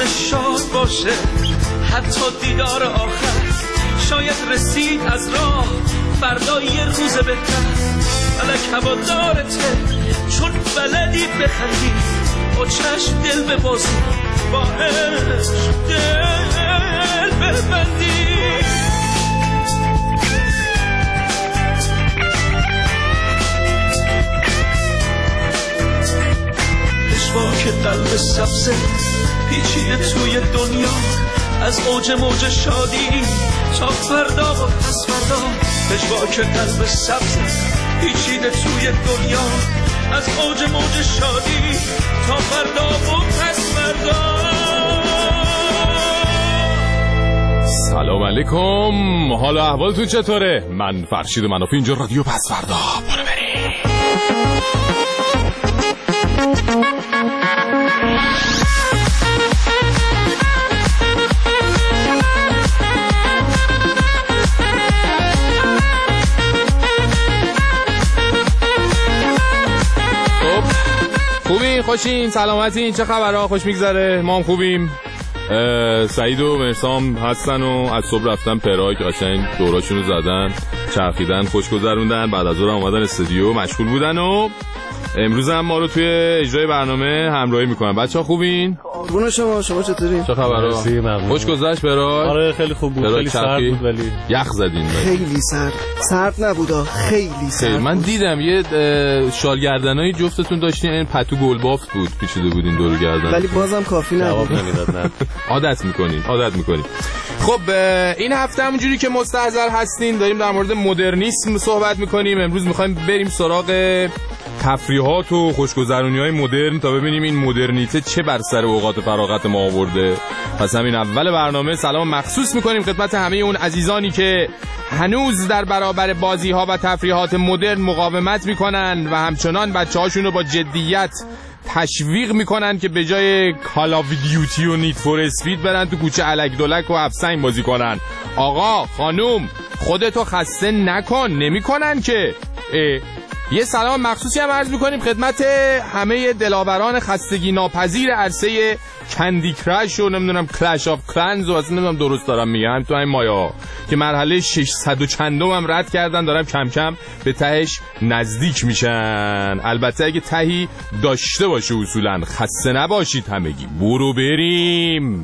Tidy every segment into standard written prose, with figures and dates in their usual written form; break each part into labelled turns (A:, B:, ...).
A: شاد باشه، حتی دیدار آخر شاید رسید از راه، فردا یه روز بهتر. فلک هوادارته چون بلدی بخندی، با چشم دل ببازی، با عشق دل ببندی. پشواک قلب سبزه پیچیده توی دنیا، از اوج موج شادی تا فردا و پس فردا. پشواک قلب سبزه پیچیده توی دنیا، از اوج موج شادی تا فردا و پس فردا.
B: سلام علیکم، حالا احوالتون چطوره؟ من فرشید منافی، اینجا رادیو پس فردا. برو بریم. خوبین؟ خوشین؟ سلامتین؟ چه خبرها؟ خوش میگذره؟ ما هم خوبیم. سعید و مرسام هستن و از صبح رفتن پراگ، قشنگ دوراشونو زدن، چرخیدن، خوش گذروندن، بعد از ظهر اومدن استودیو مشغول بودن و امروز هم ما رو توی اجرای برنامه همراهی میکنن. بچه‌ها خوبین؟
C: قربون شما چطورین؟
B: چه خبرها؟ خوش گذشت پراگ؟
D: آره خیلی خوب بود، خیلی سرد بود ولی
B: یخ زدین.
C: خیلی سرد نبودا، خیلی سرد.
B: من دیدم یه شالگردنای جفتتون داشتین، این پتو گلبافت بود پیچیده بودین دور گردن،
C: ولی بازم کافی نبود.
B: عادت میکنین. خب این هفته همونجوری که مستحضر هستین داریم در مورد مدرنیسم صحبت میکنیم. امروز میخوایم بریم سراغ تفریحات و خوشگذرونی‌های مدرن تا ببینیم این مدرنیته چه بر سر اوقات فراغت ما آورده. پس همین اول برنامه سلام مخصوص می‌کنیم خدمت همه اون عزیزانی که هنوز در برابر بازی‌ها و تفریحات مدرن مقاومت می‌کنن و همچنان بچه‌هاشون رو با جدیت تشویق میکنن که به جای کال آف دیوتی و نیت فور اسپید برن تو کوچه الک دلک و افسنگ بازی کنن. آقا خانوم خودتو خسته نکن، نمیکنن که. یه سلام مخصوصی هم عرض میکنیم خدمت همه دلاوران خستگی ناپذیر عرصه کندی کرش و نمیدونم کلش آف کلنز و اصلا نمیدونم درست دارم میگم، تو این مایا که مرحله 600 و چندم هم رد کردن، دارم کم کم به تهش نزدیک میشن. البته اگه تهی داشته باشه اصولا. خسته نباشید همگی، برو بریم.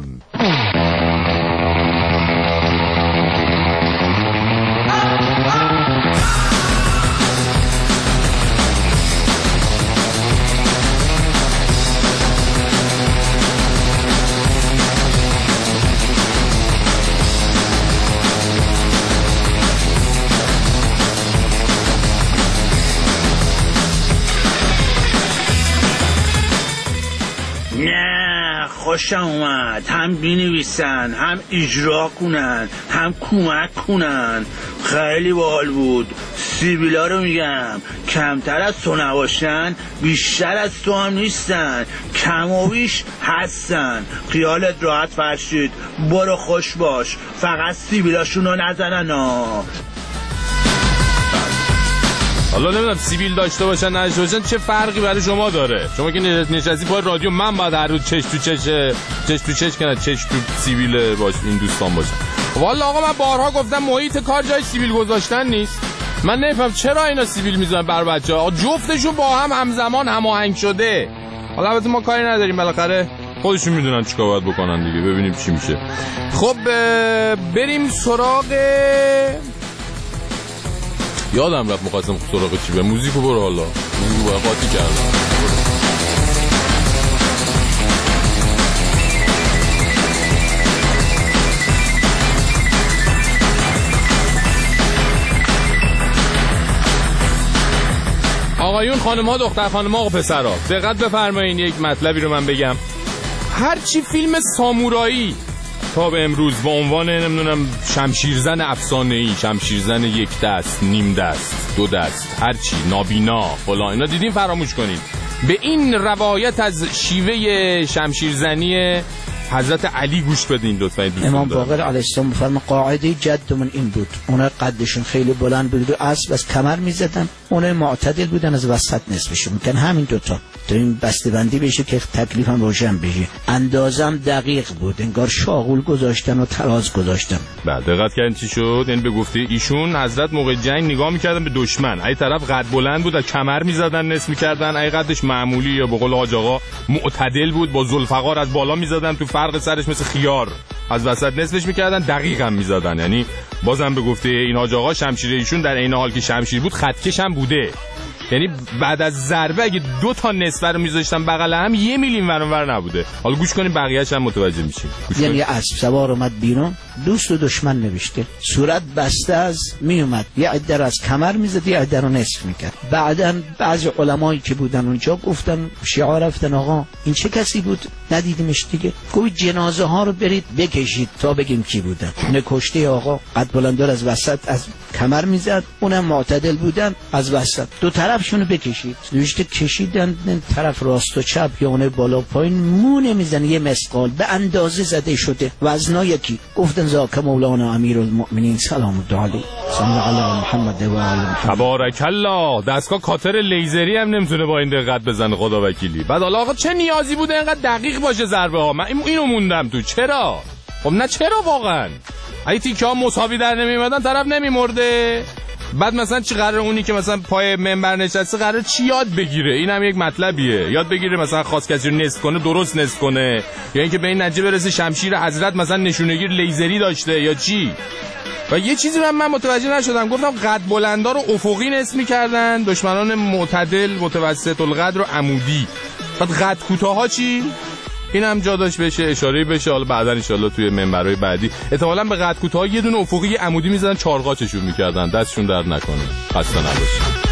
E: خوشم اومد، هم بینویسن، هم اجرا کنن، هم کمک کنن. خیلی باحال بود. سیبیلا رو میگم کمتر از تو نباشن، بیشتر از تو هم نیستن، کم و بیش هستن. خیالت راحت فرشید، برو خوش باش، فقط سیبیلاشون رو نزنن.
B: حالا نمیدونم سیبیل داشته باشن نداشته باشن چه فرقی برای شما داره. شما که نشستی پای رادیو، من باید هر روز چش تو چش کنم، چش تو سیبیل باش این دوستان باشن. والا آقا من بارها گفتم محیط کار جای سیبیل گذاشتن نیست. من نمیفهم چرا اینا سیبیل میذارن بر بچه‌ها. جفتشون با هم همزمان هماهنگ شده. حالا البته ما کاری نداریم، بالاخره خودشون میدونن چیکار باید بکنن دیگه. ببینیم چی میشه. خب بریم سراغ یادم رفت مخواستم سراغ چی به موزیکو. برو حالا موزیکو باید قاطی کردم. آقایون خانم‌ها دختر خانم‌ها و پسرها دقت بفرمایید، یک مطلبی رو من بگم. هرچی فیلم سامورایی تا به امروز با عنوان نمیدونم شمشیرزن افسانه‌ای، شمشیرزن یک دست، نیم دست، دو دست، هرچی نابینا فلان اینا دیدین فراموش کنید. به این روایت از شیوه شمشیرزنی حضرت علی گوش بدین لطفا.
F: امام باقر علیه السلام فرمان قاعده جدمون این بود، اونا قدشون خیلی بلند بود و اسب از کمر میزدن، اونا معتدل بودن از وسط نصفشون میکنن. همین دوتا تو این بسته‌بندی بشه که تکلیفم روشن بشه. اندازم دقیق بود، انگار شاغول گذاشتن و تراز گذاشتن.
B: بعد دقت کردن چی شد؟ این به گفته ایشون حضرت موقع جنگ نگاه میکردن به دشمن، ای طرف قد بلند بود از کمر میزدن نصف میکردن، ای قدش معمولی یا به قول حاج آقا معتدل بود با ذوالفقار از بالا میزدن تو فرق سرش مثل خیار از وسط نصفش میکردن، دقیقاً میزدن. یعنی بازم به گفته این حاج آقا شمشیر ایشون در عین حال که شمشیر بود خطکش هم بوده. یعنی بعد از ضربه اگه 2 تا نصف رو میذاشتن بغل هم 1 میلی ورانور نبوده. حالا گوش کنیم بقیه‌اش هم متوجه میشیم.
F: یعنی اسب سوار اومد بیرون، دوست و دشمن نوشته، صورت بسته از میومد، یه عده از کمر میزد، یه عده رو نصف میکرد. بعداً بعضی علمایی که بودن اونجا گفتن شیعه رفتن آقا این چه کسی بود ندیدیمش دیگه، گفت جنازه ها رو برید بکشید تا بگیم کی بودن. نکشته آقا قد بلندار از وسط از کمر میزد، اونم معتدل بودن از وسط، دو طرفشونو بکشید. نوشته کشیدن طرف راست و چپ یا اون بالا پایین مو نمیزنه، یه مسقال به اندازه زده شده وزنا یکی. گفتن زاک مولانا امیرالمؤمنین سلام الله علیه صلی علی محمد و آل محمد.
B: تبارک الله. دستگاه کاتر لیزری هم نمیتونه با این دقت بزنه خدا وکیلی. بعد حالا آقا چه نیازی بوده اینقدر دقیق باشه ضربه ها؟ من اینو موندم تو. چرا؟ خب نه چرا واقعا؟ اگه تیکه ها مساوی در نمیومدن طرف نمیمرده. بعد مثلا چی قراره اونی که مثلا پای منبر نشسته قراره چی یاد بگیره؟ این هم یک مطلبیه. یاد بگیره مثلا خاص کسی رو نصف کنه درست نصف کنه، یا اینکه به این نتیجه برسه شمشیر حضرت مثلا نشونگیر لیزری داشته یا چی. و یه چیزی رو من متوجه نشدم، گفتم قد بلندا رو افقی نصف می‌کردن، دشمنان معتدل متوسط القد رو عمودی. بعد قد کوتاها چی؟ این هم جا داشت بشه اشاره بشه. حالا بعدا ان شاءالله توی منبرهای بعدی احتمالاً به قد کوتاه یه دونه افقی یه عمودی می‌زدن چارقاچشون می‌کردن. دستشون درد نکنه. خسته نباشید.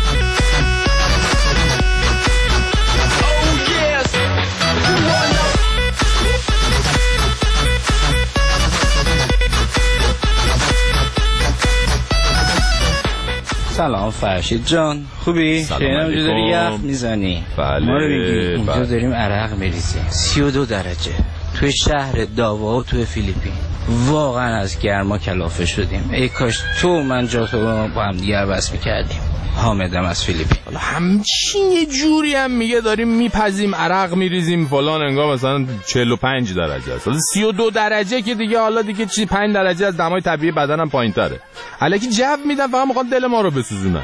G: سلام فرشید جان، خوبی؟
B: سلام
G: اینجا داری یخ میزنی؟
B: بله.
G: ما رو میگی اینجا داریم عرق میریزیم 32 درجه توی شهر داوا و توی فیلیپین. واقعا از گرما کلافه شدیم. ای کاش تو من جا تو با هم دیگه عوض میکردیم. حامدم از فیلیپین.
B: حالا همچین یه جوری هم میگه داریم میپزیم عرق میریزیم فلان، انگار مثلا 45 درجه است. 32 درجه که دیگه حالا دیگه چی 5 درجه از دمای طبیعی بدنم پایین‌تره. الکی جو میدن فقط میخوان دل ما رو بسوزونن.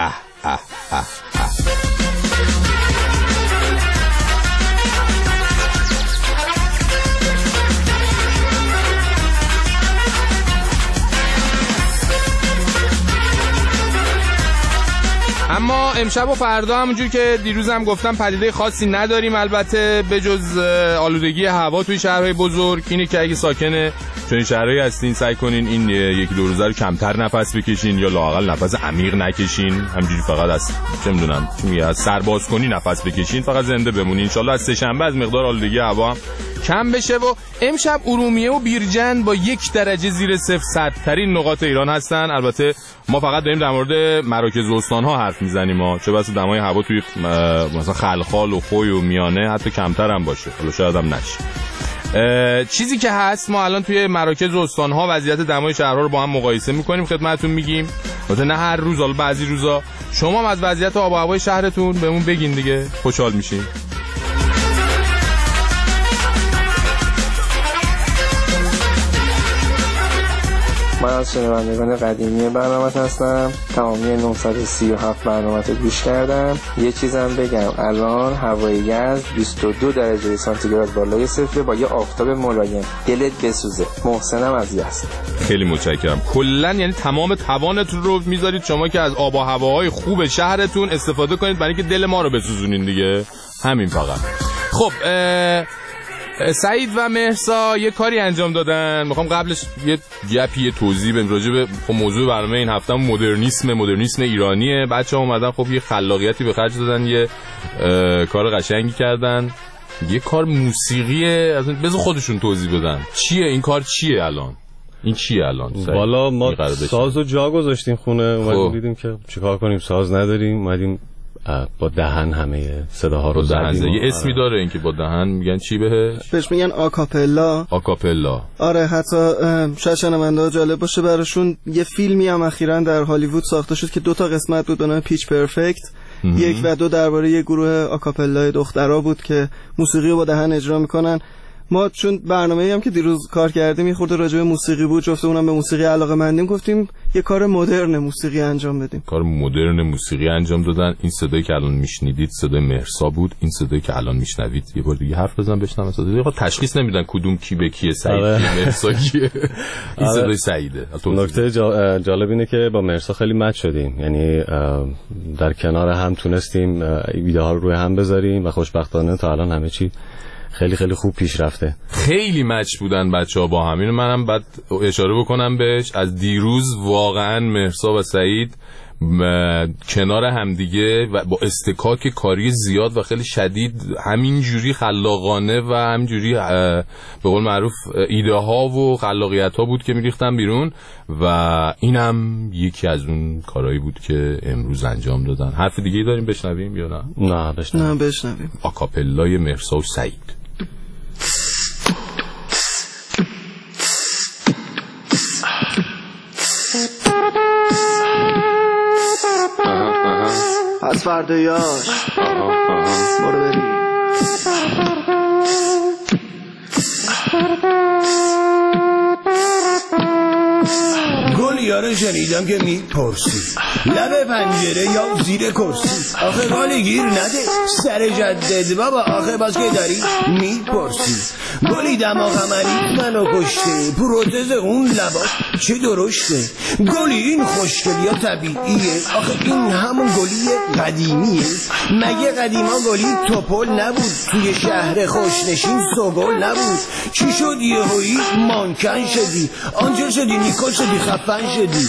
B: اما امشب و فردا همونجور که دیروز هم گفتم پدیده خاصی نداریم البته به جز آلودگی هوا توی شهرهای بزرگ. اینه که اگه ساکن چون شهرهایی هستین سعی کنین این یکی دو روزه رو کمتر نفس بکشین یا لااقل نفس عمیق نکشین. همینجوری فقط از چه میدونم چی میگه از سرباز کنی نفس بکشین، فقط زنده بمونین. ان شاءالله از سه شنبه از مقدار آلودگی هوا هم کم بشه. و امشب ارومیه و بیرجند با 1 درجه زیر صفر سردترین نقاط ایران هستن. البته ما فقط داریم در مورد مراکز استان‌ها حرف میزنیم، چه بسا دمای هوا توی مثلا خلخال و خوی و میانه حتی کمتر هم باشه، حالا شاید هم نشه. چیزی که هست ما الان توی مراکز استان‌ها وضعیت دمای شهرها رو با هم مقایسه می‌کنیم، خدمتتون میگیم. البته نه هر روز، حالا بعضی روزا شما هم از وضعیت آب و هوای شهرتون بهمون بگین دیگه، خوشحال میشیم.
H: من از شنوندگان قدیمی برنامه هستم. تمامی 937 برنامه رو گوش کردم. یه چیزم بگم، الان هوای یزد 22 درجه سانتیگراد بالای صفر با یه آفتاب ملایم. دلت بسوزه. محسنم از یزد.
B: خیلی متشکرم. کلا یعنی تمام توانتون رو میذارید شما که از آب و هواهای خوب شهرتون استفاده کنید برای اینکه دل ما رو بسوزونین دیگه. همین فقط. خب سعید و مهرسا یه کاری انجام دادن، میخوام قبلش یه گپی توضیح بدم راجع به موضوع برنامه این هفته. مدرنیسم ایرانیه. بچه‌ها اومدن خب یه خلاقیتی به خرج دادن، یه کار قشنگی کردن، یه کار موسیقیه. بذار خودشون توضیح بدن چیه این کار، چیه الان این چیه الان.
D: والا ما سازو جا گذاشتیم خونه، اومدیم دیدیم که چیکار کنیم، ساز نداریم، اومدیم با دهن همه صداها رو زدیم.
B: یه اسمی داره این که با دهن میگن چی بهش
C: میگن آکاپلا. آره، حتی شاید شنونده‌ها جالب باشه براشون یه فیلمی هم اخیراً در هالیوود ساخته شد که 2 قسمت بود به نام پیچ پرفکت. 1 و 2 درباره یه گروه آکاپلای دخترها بود که موسیقی رو با دهن اجرا میکنن. ما چون برنامه‌ای هم که دیروز کار کردیم یه خورده راجع به موسیقی بود، جفتمونم به موسیقی علاقه‌مندیم، گفتیم یه کار مدرن موسیقی انجام بدیم.
B: کار مدرن موسیقی انجام دادن. این صدایی که الان میشنیدید صدای مهرسا بود. این صدایی که الان میشنوید یه بار دیگه حرف بزن بشنوم صدای. تشخیص نمیدن کدوم کی به کیه، سعید مهرسا کیه. این صدای سعیده.
D: نکته جالب اینه که با مهرسا خیلی مچ شدیم، یعنی در کنار هم تونستیم ایده ها رو روی هم بذاریم و خوشبختانه تا الان همه چی خیلی خیلی خوب پیش رفته.
B: خیلی مچ بودن بچه‌ها با هم. اینو منم بعد اشاره بکنم بهش. از دیروز واقعا مهرسا و سعید کنار همدیگه و با استکاک کاری زیاد و خیلی شدید همینجوری خلاقانه و همینجوری به قول معروف ایده ها و خلاقیت ها بود که میریختن بیرون و اینم یکی از اون کارهایی بود که امروز انجام دادن. حرف دیگه داریم بشنویم یا نه؟
D: نه
C: بشنویم.
B: آکاپلای مهرسا و سعید.
C: از فردایاش برو بریم.
I: گلیاره شنیدم که میپرسی لب پنجره یا زیر کرسی، آخه گلی گیر نده سر جدد بابا، آخه باز که داری میپرسی. گلی دماغ عملی منو کشته، پروتز اون لباس چه درشته. گلی این خوشگلی یا طبیعیه، آخه این همون گلی قدیمیه. مگه قدیما گلی توپل نبود، توی شهر خوشنشین سوگل نبود. چی شد یهویی مانکن شدی، آنجا شدی نیکل شدی خفن شدی.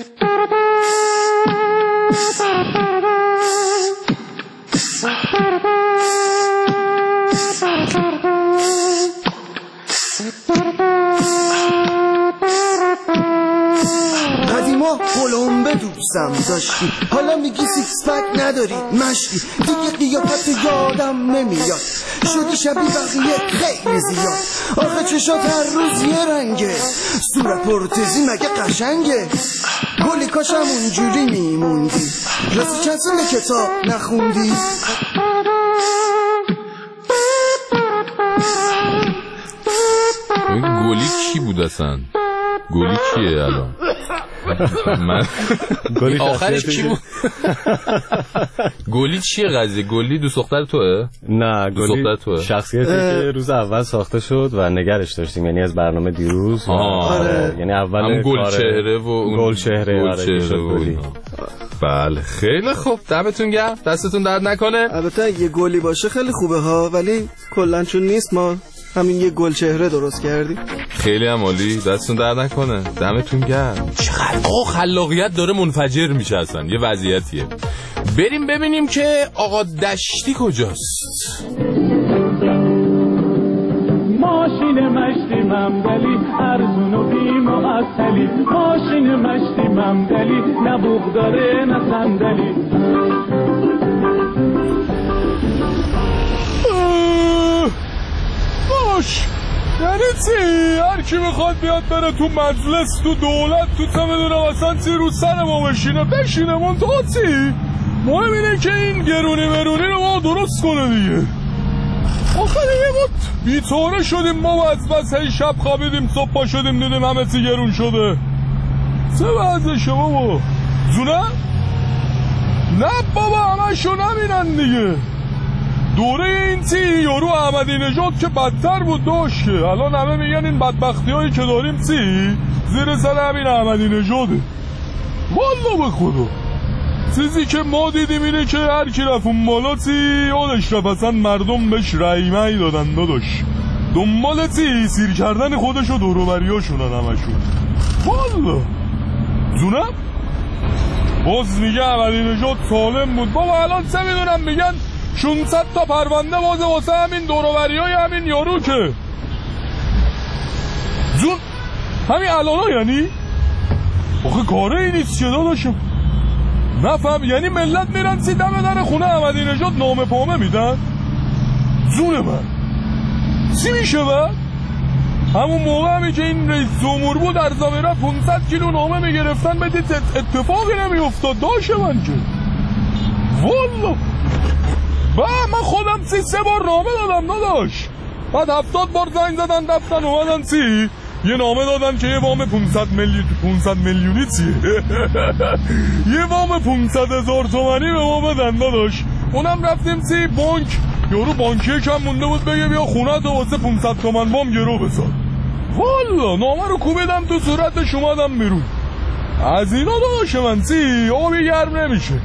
C: قدیما قلمبه دوستم داشتی، حالا میگی سیکس پک نداری مشتی. دیگه قیافت یادم نمیاد، شدی شبیه بقیه خیلی زیاد. آخه چشات هر روز یه رنگه، صورت پرتزی مگه قشنگه. گلی کاشم اونجوری میموندی، راستی چند سال کتاب نخوندی.
B: گلی کی بود اصلا؟ گلی کیه الان؟ من
D: گلی
B: آخرش کی بود؟ گلی چیه قضیه؟ گلی دوست دختر توئه؟
D: نه، گلی شخصیتی که روز اول ساخته شد و نگرش داشتیم، یعنی از برنامه دیروز. یعنی اول
B: گل چهره و اون
D: گل چهره گلی.
B: بله خیلی خوب، دمتون گرم، دستتون درد نکنه.
C: البته یه گلی باشه خیلی خوبه ها، ولی کلا چون نیست ما همین یه گل چهره درست کردیم.
B: خیلی هم عالی، دستتون درد نکنه، دمتون گرم. چقدر خلاقیت داره منفجر میشه اصلا، یه وضعیتیه. بریم ببینیم که آقا دشتی کجاست.
J: ماشین مشتی ممدلی ارزون و بی معطلی، ماشین مشتی ممدلی نه بوق داره نه صندلی.
K: باش یعنی چی؟ هر کی میخواد بیاد بره تو مجلس تو دولت تو چه میدونم اصلا چی رو سر ما بشینه منتها چی؟ مهم اینه که این گرونی رو ما درست کنه دیگه. آخه دیگه ما بیتاره شدیم، ما از بس هی شب خوابیدیم صبح پا شدیم دیدیم همه چی گرون شده. چه وضعشه بابا؟ زونه؟ نه بابا همشو نبینن دیگه. دوره این چی یارو احمدی نژاد که بدتر بود داشت که الان همه میگن این بدبختی هایی که داریم چی زیر سر همین احمدی نژاده. والا به خدا چیزی که ما دیدیم اینه که هر کی رفت اون بالا چی یادش رفت اصلا مردم بهش رایمهی دادن داداش، دنبال چی سیر کردن خودش و دوروبریاشونن همشون. والا جونم باز میگه احمدی نژاد سالم بود بابا، الان چه میدونم میگن 600 تا پرونده بازه واسه همین دوروبریای همین یارو که جون همین الانا. یعنی آخه کاره این نیست چه داداشم نفهم، یعنی ملت میرن دم در خونه احمدی نژاد نامه پامه میدن؟ زون من چی میشه بعد؟ همون موقع همی که این رئیس جمهور بود در زمینه 500 کیلو نامه میگرفتن بدید اتفاقی نمیافتاد داشت من که والا من خودم 3 بار نامه دادم نداشت. بعد 70 بار زنگ زدن دفتن اومدن یه نامه دادن که یه وام 500 میلیونی چیه یه وام 500,000 تومانی به ما بدن داداش. اونم رفتیم بانک، یارو بانکی کم مونده بود بگه بیا خونه تو واسه 500 تومن وام گرو بذار. والا نامه رو کوبیدم تو صورتش اومدم بیرون. از اینا داداش من آبی گرم نمیشه.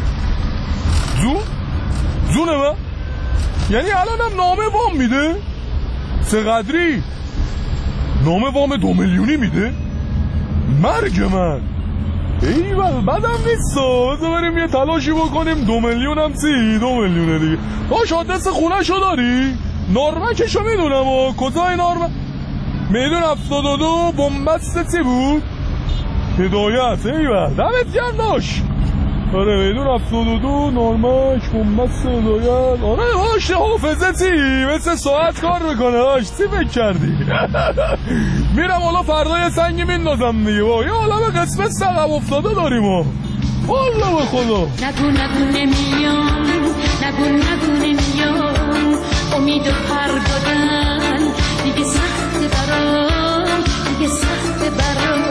K: زونه من یعنی الانم نامه وام میده؟ چقدری؟ نامه وام 2 میلیونی میده؟ مرگ من ایول بدم نیستا. بذار بریم یه تلاشی بکنیم 2 میلیون هم 2 میلیونه دیگه. باش آدرس خونه شو داری؟ نارمکشو میدونم و کجای نارمک؟ میدون 72 بنبست چی بود؟ هدایت. ایول دمت گرم داشت. آره میدون 72 نارمک بنبست هدایت. آره باشه حافظه چی؟ مثل ساعت کار میکنه داشت. چی فکر کردی؟ میرم حالا فردا یه سنگی میندازم دیگه. یه عالم قسمت سقب افتاده داریم ها والا به خدا.
L: نگو نمیام، نگو نمیام، امید و پر دادن دیگه سخت برام، دیگه سخت برام.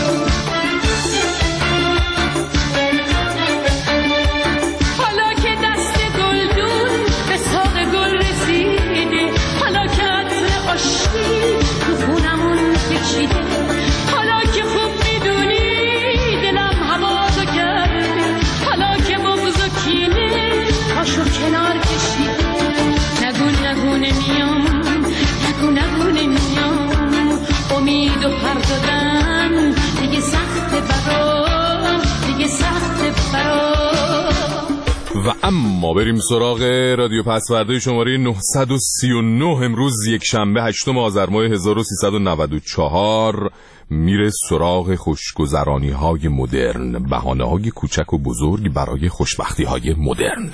L: حالا که دست گلدون به ساق گل رسیده، حالا که عطر آشتی تو خونمون کشیده، حالا که خوب میدونی دلم هوازو کرده، حالا که بغض و کینه پاشو کنار کشیده. نگو نمیام، نگو نمیام، امید و پر دادن دیگه سخت برام، دیگه سخت برام.
B: و اما بریم سراغ رادیو پسورده شماره 939. امروز یک شنبه 8 آذر ماه 1394 میره سراغ خوشگذرانی های مدرن، بهانه های کوچک و بزرگ برای خوشبختی های مدرن.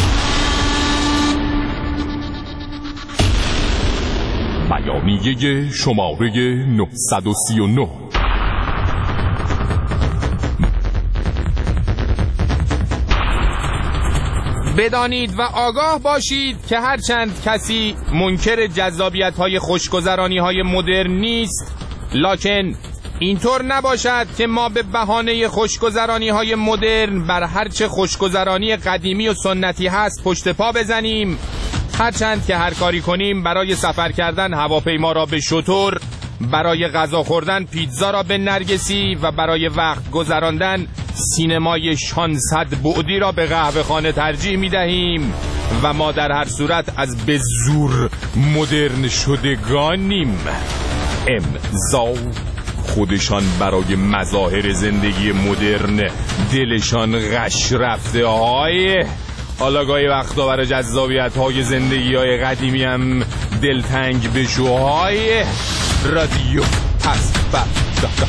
B: بیانیه شماره 939. بدانید و آگاه باشید که هرچند کسی منکر جذابیت‌های خوشگذرانی‌های مدرن نیست، لکن اینطور نباشد که ما به بهانه خوشگذرانی‌های مدرن بر هرچه خوشگذرانی قدیمی و سنتی هست پشت پا بزنیم. هرچند که هر کاری کنیم، برای سفر کردن هواپیما را به شتر، برای غذا خوردن پیتزا را به نرگسی و برای وقت گذراندن سینمای 600 بعدی را به قهوه خانه ترجیح می دهیم و ما در هر صورت از به زور مدرن شدگانیم. امضا خودشان برای مظاهر زندگی مدرن دلشان غش رفته های. حالا گاهی وقتا برای جذابیت های زندگی های قدیمی هم دلتنگ بشوهای. رادیو پسورده.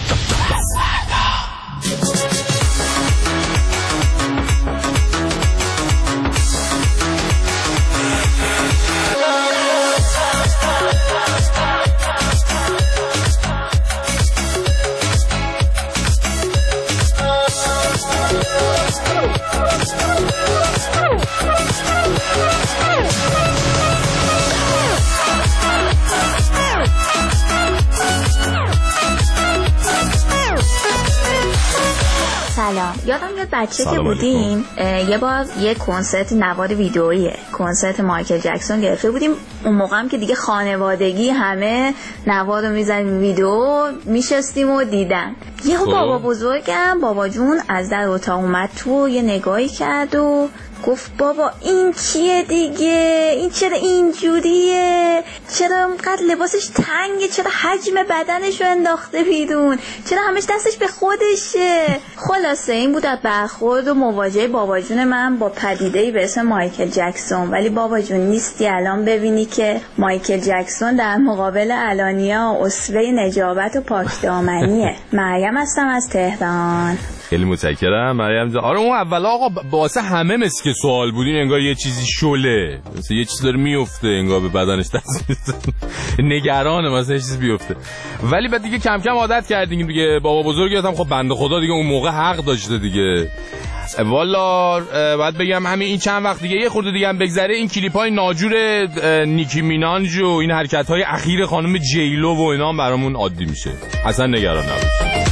M: سلام. یادم میاد بچه که بودیم یه بار یه کنسرت نوار ویدئویی، کنسرت مایکل جکسون گرفته بودیم. اون موقع هم که دیگه خانوادگی همه نوار رو میزنیم ویدئو میشستیم و دیدن. یهو بابا بزرگم، بابا جون از در اتاق اومد تو، یه نگاهی کرد و گفت بابا این کیه دیگه؟ این چرا اینجوریه؟ چرا اینقدر لباسش تنگه؟ چرا حجم بدنشو انداخته بیرون؟ چرا همش دستش به خودشه؟ خلاصه این بود از برخورد و مواجهه بابا جون من با پدیده‌ای به اسم مایکل جکسون. ولی بابا جون نیستی الان ببینی که مایکل جکسون در مقابل الانیا اسوه نجابت و پاکدامنیه. مریم هستم از تهران.
B: خیلی متشکرم مریم جان. آره اون اول آقا واسه همه مثل که سوال بودین، انگار یه چیزی شله، مثل یه چیز داره میفته، انگار به بدنش دست نگرانه مثلا یه چیز بیفته. ولی بعد دیگه کم کم عادت کردیم دیگه. بابا بزرگم خب بنده خدا دیگه اون موقع حق داشته دیگه. والا باید بگم همین این چند وقت دیگه یه خورده دیگه هم بگذره این کلیپ‌های ناجور نیکی میناج و این حرکت‌های اخیر خانم جیلو و اینا هم برامون عادی میشه. اصلا نگران نباشید.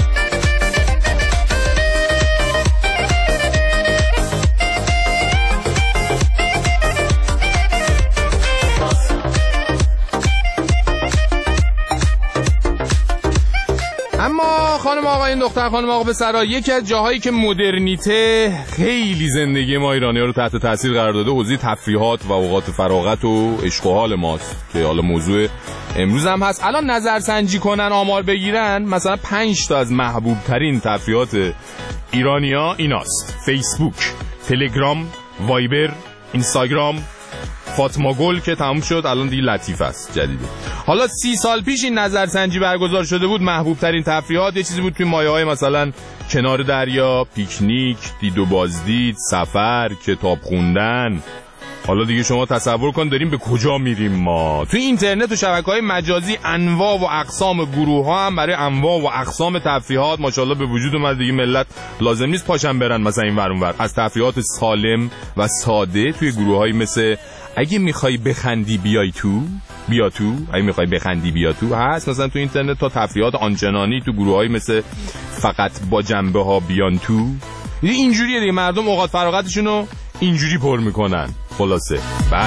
B: اما خانم آقایون دختر خانم آقا پسرا، یکی از جاهایی که مدرنیته خیلی زندگی ما ایرانی‌ها رو تحت تاثیر قرار داده حوزه تفریحات و اوقات فراغت و عشق و حال ماست که حالا موضوع امروز هم هست. الان نظرسنجی کنن آمار بگیرن مثلا 5 تا از محبوب ترین تفریحات ایرانی‌ها ایناست: فیسبوک، تلگرام، وایبر، اینستاگرام، فاطمه گل که تموم شد الان دیگه لطیف است جدیده. حالا 30 سال پیش این نظرسنجی برگزار شده بود، محبوب ترین تفریحات یه چیزی بود توی مایه‌های مثلا کنار دریا، پیکنیک، دید و بازدید، سفر، کتاب خوندن. حالا دیگه شما تصور کن داریم به کجا میریم ما. توی اینترنت و شبکه‌های مجازی انواع و اقسام گروه‌ها هم برای انواع و اقسام تفریحات ماشاءالله به وجود اومد دیگه. ملت لازم نیست پاشن برن مثلا این ور اون ور. از تفریحات سالم و ساده توی گروه‌هایی مثل اگه میخوای بخندی بیای تو، بیا تو، اگه میخوای بخندی بیا تو هست مثلا تو اینترنت، تا تفریحات آنچنانی تو گروه‌های مثل فقط با جنبه ها بیان تو. اینجوریه دیگه، مردم اوقات فراغتشون رو اینجوری پر میکنن. خلاصه بعد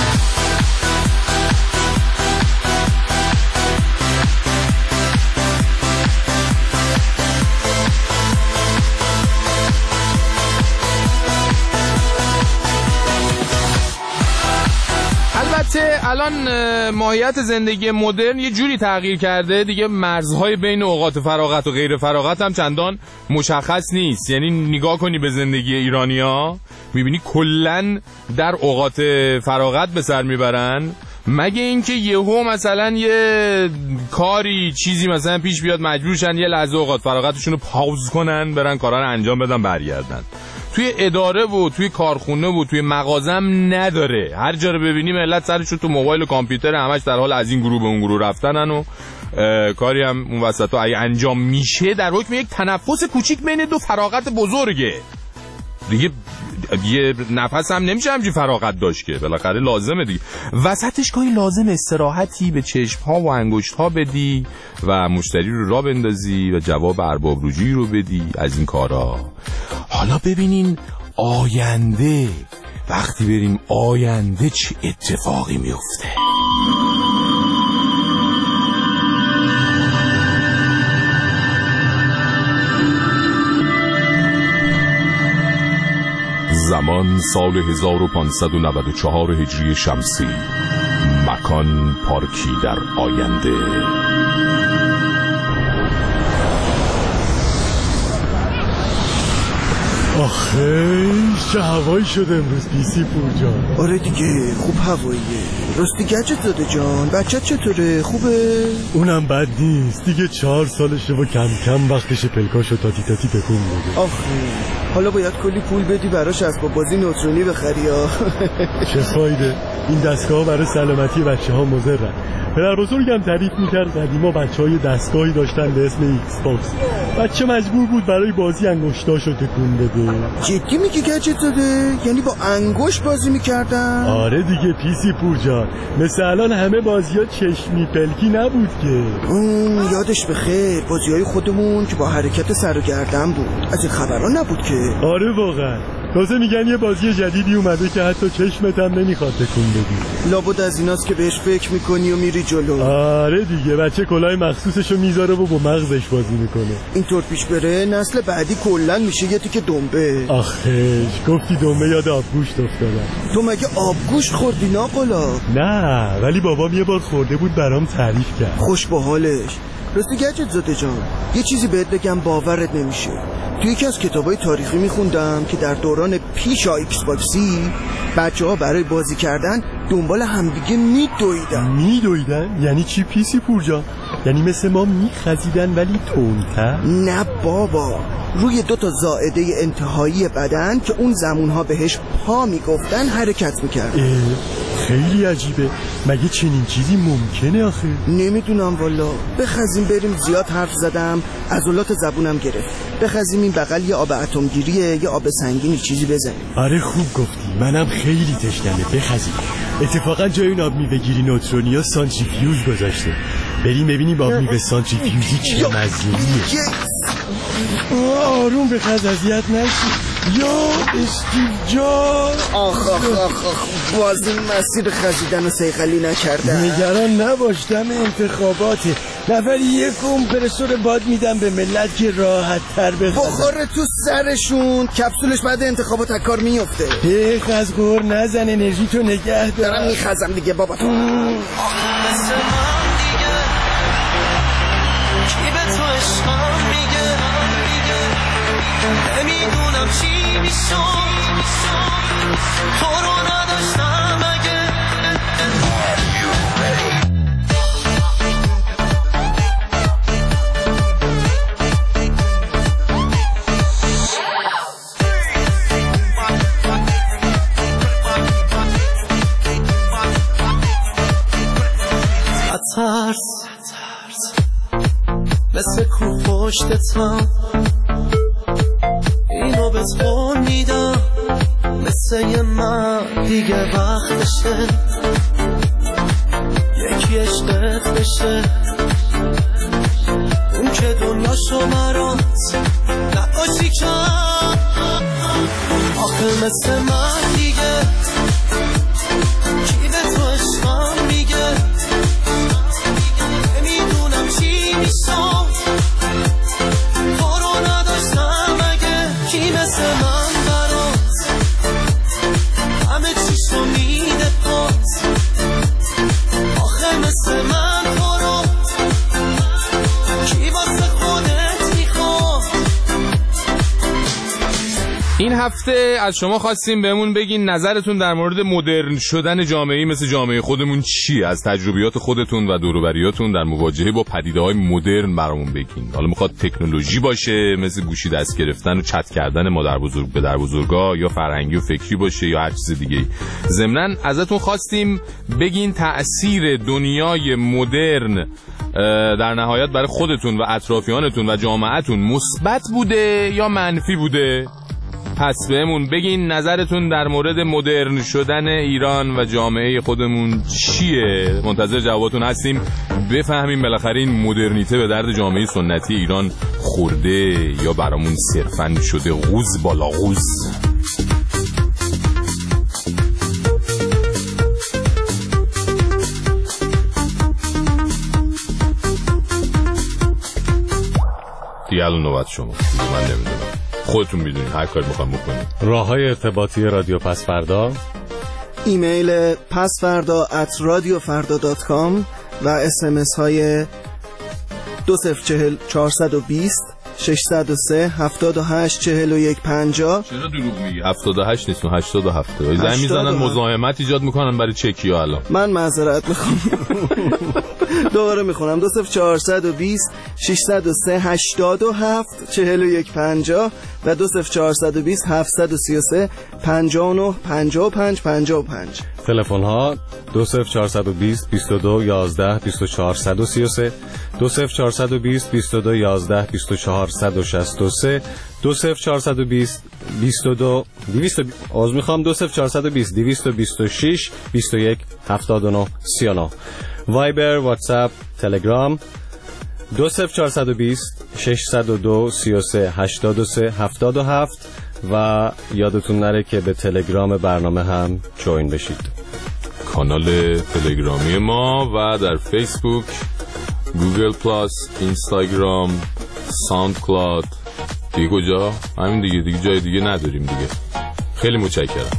B: الان ماهیت زندگی مدرن یه جوری تغییر کرده دیگه، مرزهای بین اوقات فراغت و غیر فراغت هم چندان مشخص نیست. یعنی نگاه کنی به زندگی ایرانی‌ها میبینی کلن در اوقات فراغت به سر میبرن، مگه اینکه یهو مثلا یه کاری چیزی مثلا پیش بیاد مجبورشن یه لحظه اوقات فراغتشون رو پاوز کنن برن کارا رو انجام بدن برگردن. توی اداره و توی کارخونه و توی مغازم نداره. هر جا رو ببینی ملت سرشون تو موبایل و کامپیوتر، همش در حال از این گروه به اون گروه رفتنن و کاری هم اون وسطا اگه انجام میشه در حکم یک تنفس کوچیک بین دو فراغت بزرگه دیگه. یه نفس هم نمیشه همچین فراغت داشت که بالاخره لازمه دیگه. وسطش گاهی لازم استراحتی به چشم‌ها و انگشت‌ها بدی و مشتری رو راه بندازی و جواب ارباب رجوعی رو بدی از این کارا. حالا ببینین آینده، وقتی بریم آینده چه اتفاقی میفته. زمان سال 1594 هجری شمسی، مکان پارکی در آینده.
K: آخه چه هوایی شده امروز پیسی پور جان.
C: آره دیگه خوب هواییه. راستی گجت داده جان، بچت چطوره؟ خوبه؟
K: اونم بد نیست دیگه، 4 سالشه و کم کم وقتش پلکاشو تاتی تاتی بکن بده.
C: آخه حالا باید کلی پول بدی براش اسباب بازی نوترونی بخری ها.
K: چه فایده، این دستگاه برای سلامتی بچه ها مضرن. پدر بزرگم تعریف میکرد قدیما بچه‌های دستگاهی داشتن به اسم ایکس باکس. بچه مجبور بود برای بازی انگشتاشو تکون بده.
C: جدی میگی گجت داده؟ یعنی با انگشت بازی میکردن؟
K: آره دیگه پیسی پور جان، مثل الان همه بازی‌ها چشمی پلکی نبود که.
C: یادش بخیر، بازی‌های خودمون که با حرکت سر و گردن بود، از این خبرها نبود که.
K: آره واقعا. تازه میگن یه بازی جدیدی اومده که حتی چشمت هم نمیخواد تکون بدی.
C: لابد از ایناست که بهش فکر میکنی و میری جلو.
K: آره دیگه، بچه کلاه مخصوصشو میذاره و با مغزش بازی میکنه.
C: اینطور پیش بره نسل بعدی کلن میشه یه تیکه دنبه.
K: آخه گفتی دنبه یاد آبگوشت افتادم.
C: تو مگه آبگوشت خوردی ناقلا؟
K: نه، ولی بابام یه بار خورده بود برام تعریف کرد.
C: خوش به حالش. راستی گجت زاده جان، یه چیزی بهت بگم باورت نمیشه. توی یکی از کتابای تاریخی میخوندم که در دوران پیش ایکس باکسی بچه‌ها برای بازی کردن دنبال همدیگه میدویدن.
K: یعنی چی پیسی پور جان؟
N: یعنی مثل ما میخزیدن ولی تندتر؟
C: نه بابا، روی 2 زائده انتهایی بدن که اون زمونها بهش پا میگفتن حرکت میکرد.
N: خیلی عجیبه. مگه چنین چیزی ممکنه آخه؟
C: نمیدونم والا. بخزیم بریم، زیاد حرف زدم، عضلات زبونم گرفت. بخزیم این بغل یه آب اتمگیریه، یه آب سنگینی چیزی بزنیم.
N: آره خوب گفتی، منم خیلی تشنمه. بخزیم. اتفاقا جای اون آب میوه‌گیری نوترونیا سانتریفیوژ گذاشته. بریم ببینیم آب میوه سانتریفیوژی چه مزه‌ایه. آروم بخز، اذیت نشی. یا استیو جان.
C: آخ باز این مسیر خزیدن و سیغلی نکردم.
N: نگران نباش، دم انتخاباته. نفری 1 کمپرسور باد میدم به ملت که راحت تر بخزن.
C: بخوره تو سرشون، کپسولش بعد انتخابات از کار میفته.
N: خز غور نزن، انرژی تو نگه دار.
C: دارم میخزم دیگه بابا.
A: نمیدونم چی میشم تو رو نداشتم اگه ترس مثل کو پشتتم اینو به تو میدم مثل یه من دیگه وقتشه یکی عشقت بشه اون که دنیاشو برات نباشی کن آخه مثل من دیگه کی به تو عشقم میگه نمیدونم چی میشم مثل من برات همه چیشو میده پات آخه مثل من تو رو کی واسه خودت میخواد.
B: این هفته از شما خواستیم بهمون بگین نظرتون در مورد مدرن شدن جامعه‌ای مثل جامعه خودمون چیه؟ از تجربیات خودتون و دور و بریاتون در مواجهه با پدیده‌های مدرن برامون بگین. حالا میخواد تکنولوژی باشه مثل گوشی دست گرفتن و چت کردن مادر بزرگ به در بزرگا، یا فرهنگی و فکری باشه یا هر چیز دیگه. ضمناً ازتون خواستیم بگین تأثیر دنیای مدرن در نهایت برای خودتون و اطرافیانتون و جامعهتون مثبت بوده یا منفی بوده. پس بهمون بگین نظرتون در مورد مدرن شدن ایران و جامعه خودمون چیه. منتظر جواباتون هستیم، بفهمیم بالاخره این مدرنیته به درد جامعه سنتی ایران خورده یا برامون صرفاً شده غوز بالا غوز. دیگه الان نوبت شما. من نمیدونم، خودتون میدونید، هر کاری میخوام بکنید.
D: راههای ارتباطی رادیو پسفردا:
C: ایمیل pasfarda@radiofarda.com و SMS های 2040 420 603 78 41 50.
B: چرا دروغ میگی؟ 78 نیست، 87. زنگ میزنن مزاحمت ایجاد میکنن برای چکیا. الان
C: من معذرت میخوام. دوباره میخونم: 2040 603 87 41 50 و 2040 733 59 55 55.
D: تلفن ها 2040 22 11 24 133 2040 22 11 24 163 2040 22 226 21 79 39. وایبر، واتساپ، تلگرام 2040 602 33 83 77 و یادتون نره که به تلگرام برنامه هم جوین بشید.
B: کانال تلگرامی ما و در فیسبوک، گوگل پلاس، اینستاگرام، ساوند کلاود. دیگه کجا؟ همین دیگه جای دیگه نداریم دیگه. خیلی متشکرم.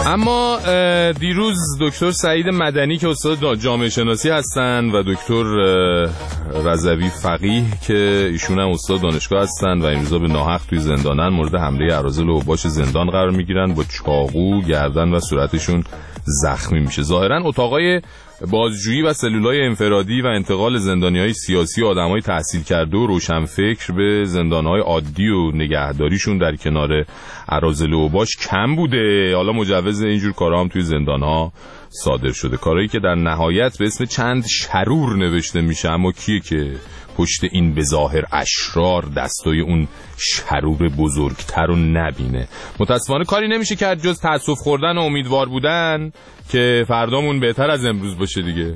B: اما دیروز دکتر سعید مدنی که استاد جامعه شناسی هستن و دکتر رضوی فقیه که ایشون هم استاد دانشگاه هستن و این روزا به ناحق توی زندانن، مورد حمله اراذل و اوباش زندان قرار میگیرن، با چاقو گردن و صورتشون زخمی میشه. ظاهرا اتاقای بازجویی و سلولای انفرادی و انتقال زندانیای سیاسی و آدمای تحصیل کرده و روشنفکر به زندانهای عادی و نگهداریشون در کنار اراذل و اوباش کم بوده. حالا مجوز اینجور کارا هم توی زندانها صادر شده، کارهایی که در نهایت به اسم چند شرور نوشته میشه، اما کیه که پشت این به ظاهر اشرار دستای اون شرور بزرگتر رو نبینه؟ متاسفانه کاری نمیشه کرد جز تأسف خوردن و امیدوار بودن که فردامون بهتر از امروز باشه دیگه.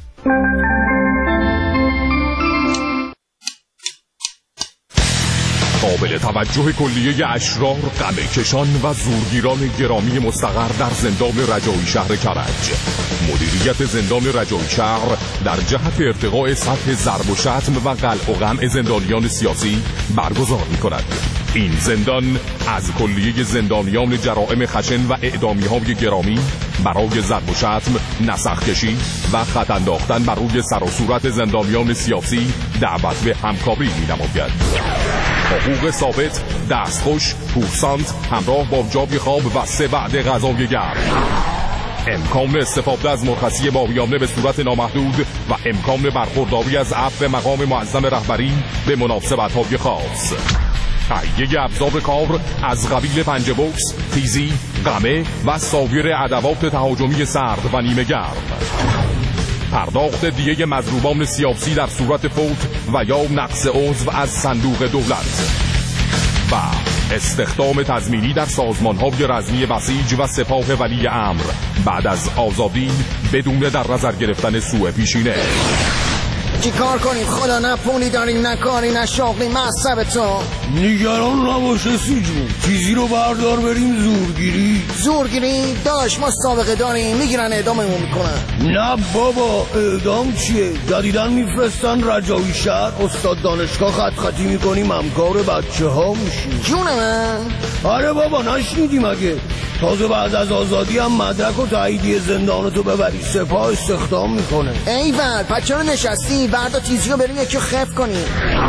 O: قابل توجه کلیه اشرار، غمه‌کشان و زورگیران گرامی مستقر در زندان رجایی شهر کرج، مدیریت زندان رجایی شهر در جهت ارتقاء سطح ضرب و شتم و قلع و قمع زندانیان سیاسی برگزار می‌کند. این زندان از کلیه زندانیان جرائم خشن و اعدامی‌های گرامی برای ضرب و شتم، نسخ کشی و خط انداختن بر روی سر و صورت زندانیان سیاسی دعوت به همکاری می‌نماید. حقوق ثابت، دستخوش، پورسانت همراه با جای خواب و 3 بعد غذای گرم، امکان استفاده از مرخصی ماهیانه به صورت نامحدود و امکان برخورداری از عفو مقام معظم رهبری به مناسبت‌های خاص. تهیه ابزار کار از قبیل پنجه بوکس، تیزی، قمه و سایر ادوات تهاجمی سرد و نیمه گرم. پرداخت دیه مضروبان سیاسی در صورت فوت و یا نقص عضو از صندوق دولت و استخدام تضمینی در سازمان‌های رزمی بسیج و سپاه ولی امر بعد از آزادی بدون در نظر گرفتن سوء پیشینه.
I: چی کار کنیم خدا؟ نه پولی داریم، نه کاری، نه شغلی، مصب تو. نگران نباشه سیجون، چیزی رو بردار بریم زورگیری داشت، ما سابقه داریم، میگیرن اعداممون میکنن. نه بابا اعدام چیه؟ جدیدن میفرستن رجایی شهر، استاد دانشگاه خطی میکنیم، همکار بچه ها میشیم. جون من؟ آره بابا نشنیدی مگه؟ تازه بعد از آزادی هم مدرک و تاییدیه زندانتو ببری، سپاه استخدام میکنه. ایول پس چرا نشستی؟ بردا تیزی رو بریم یکی خف کنیم.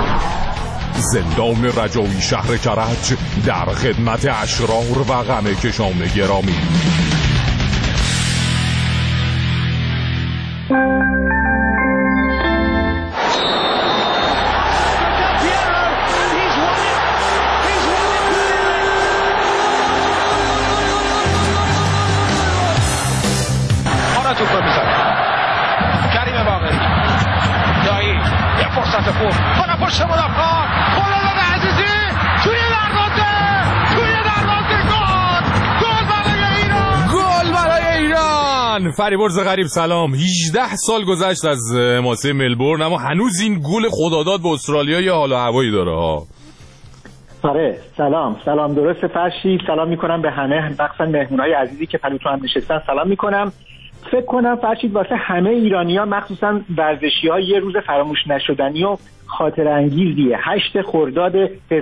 O: زندان رجایی شهر کرج در خدمت اشرار و غمه‌کشان گرامی.
B: فریبرز غریب سلام. 18 سال گذشت از حماسه ملبورن اما هنوز این گل خداداد به استرالیا یه حال و هوایی داره ها.
P: آره سلام درست فرشید. سلام میکنم به همه مخصوصا مهمونای عزیزی که پلوتو هم نشستن سلام میکنم. فکر کنم فرشید واسه همه ایرانی‌ها مخصوصا ورزشی‌ها یه روز فراموش نشدنی و خاطر انگیزیه. 8 خرداد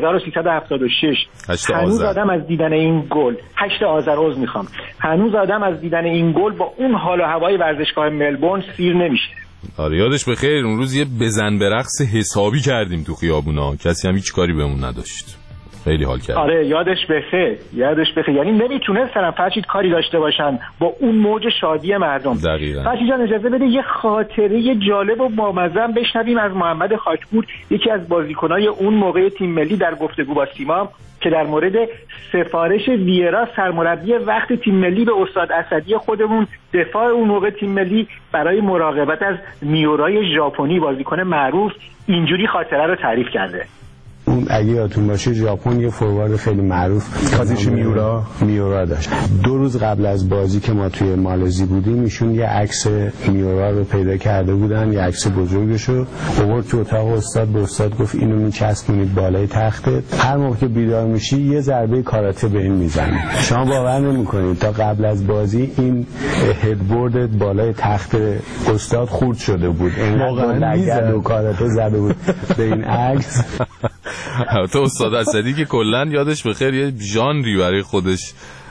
P: 1376. هنوز آدم از دیدن این گل 8 آذر هنوز آدم از دیدن این گل با اون حال و هوای ورزشگاه ملبورن سیر نمیشه.
B: آره یادش بخیر اون روز یه بزن به رقص حسابی کردیم تو خیابونا، کسی هم هیچ کاری بهمون نداشت. خیلی حال کرد.
P: آره یادش بخیر. یعنی نمیتونستن فرشید کاری داشته باشن با اون موج شادی مردم.
B: دقیقاً.
P: فرشید جان اجازه بده یه خاطره جالب و بامزه بشنویم از محمد خاکپور، یکی از بازیکنای اون موقع تیم ملی در گفتگو با سیما که در مورد سفارش ویرا سرمربی وقت تیم ملی به استاد اسدی خودمون دفاع اون موقع تیم ملی برای مراقبت از میورای ژاپنی بازیکن معروف اینجوری خاطره رو تعریف کرده.
Q: اون اگه یادتون باشه ژاپن یه فوروارد خیلی معروف کازیشی میورا داشت. 2 روز قبل از بازی که ما توی مالزی بودیم ایشون یه عکس میورا رو پیدا کرده بودن، یه عکس بزرگشو آورد تو اتاق استاد. به استاد گفت اینو میچسبونید بالای تختت، هر موقع که بیدار میشی یه ضربه کاراته به این میزنی. شما باور نمیکنید تا قبل از بازی این هدبورد بالای تخت استاد خورد شده بود، اینقدر لگد و کاراته زده بود به این عکس.
B: تو استاد اسدی که کلن یادش بخیر یه ژانری برای خودش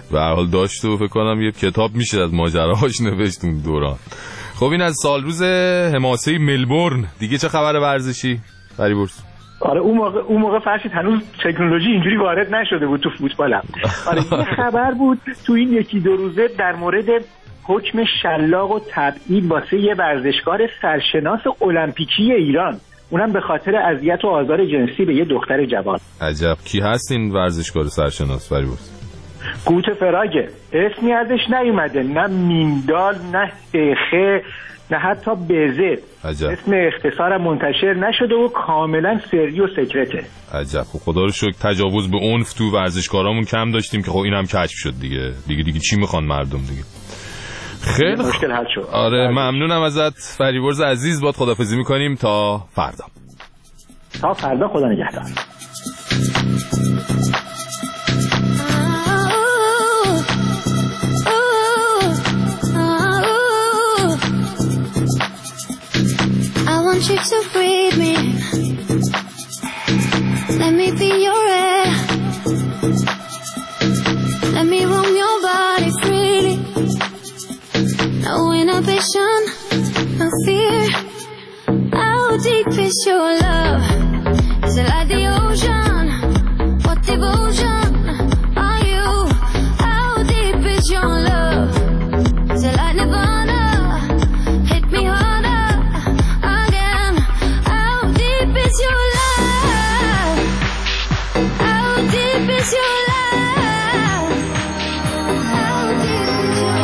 B: به هر حال داشت و فکر کنم یه کتاب میشه از ماجراهاش نوشت اون دوران. خب این از سال روز حماسه ملبورن. دیگه چه خبر ورزشی فریبرز؟
P: آره اون موقع فرشید هنوز تکنولوژی اینجوری وارد نشده بود تو فوتبالم. آره یه خبر بود تو این یکی دو روزه در مورد حکم شلاق و تبعید واسه یه ورزشکار سرشناس المپیکی ایران، اونم به خاطر اذیت و آزار جنسی به یه دختر جوان.
B: عجب. کی هست این ورزشکار سرشناس فریبرز؟
P: گوت فراگه. اسمی ازش نیومده، نه میندال نه خ نه حتی بزد. اسم اختصارم منتشر نشده و کاملا سری و سکرته.
B: عجب. خب خدا رو شکر تجاوز به عنف تو ورزشکارامون کم داشتیم که خب اینم کشف شد دیگه چی میخوان مردم دیگه. خیلی
P: مشکل حل شد.
B: آره ممنونم ازت فریبرز عزیز. باد خداحافظی میکنیم تا فردا.
P: خدا نگهدار.
L: want you to breathe me. Let me be your air. Let me roam your body freely. No inhibition, no fear. How deep is your love? Is it like the ocean? What devotion are you? How deep is your love? Is it like Nirvana? Hit me harder again. How deep is your love? How deep is your love? How deep is your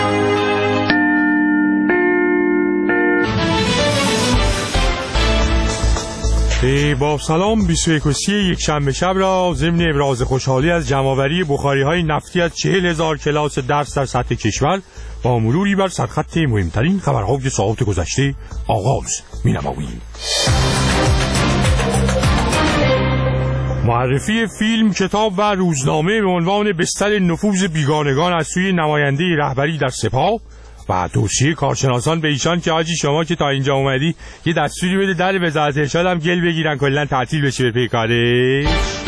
K: با سلام 21 یک شنبه شب را ضمن ابراز خوشحالی از جمع‌آوری بخاری‌های نفتی از 40,000 کلاس درس در سطح کشور با مروری بر سرخط مهمترین خبرهای ساعات گذشته آغاز می‌نماییم. معرفی فیلم، کتاب و روزنامه به عنوان بستر نفوذ بیگانگان از سوی نماینده رهبری در سپاه و توصیه کارشناسان به ایشان که حاجی شما که تا اینجا اومدی یه دستوری بده در وزارت ارشاد هم گل بگیرن کلا تعطیل بشه به پیکارش.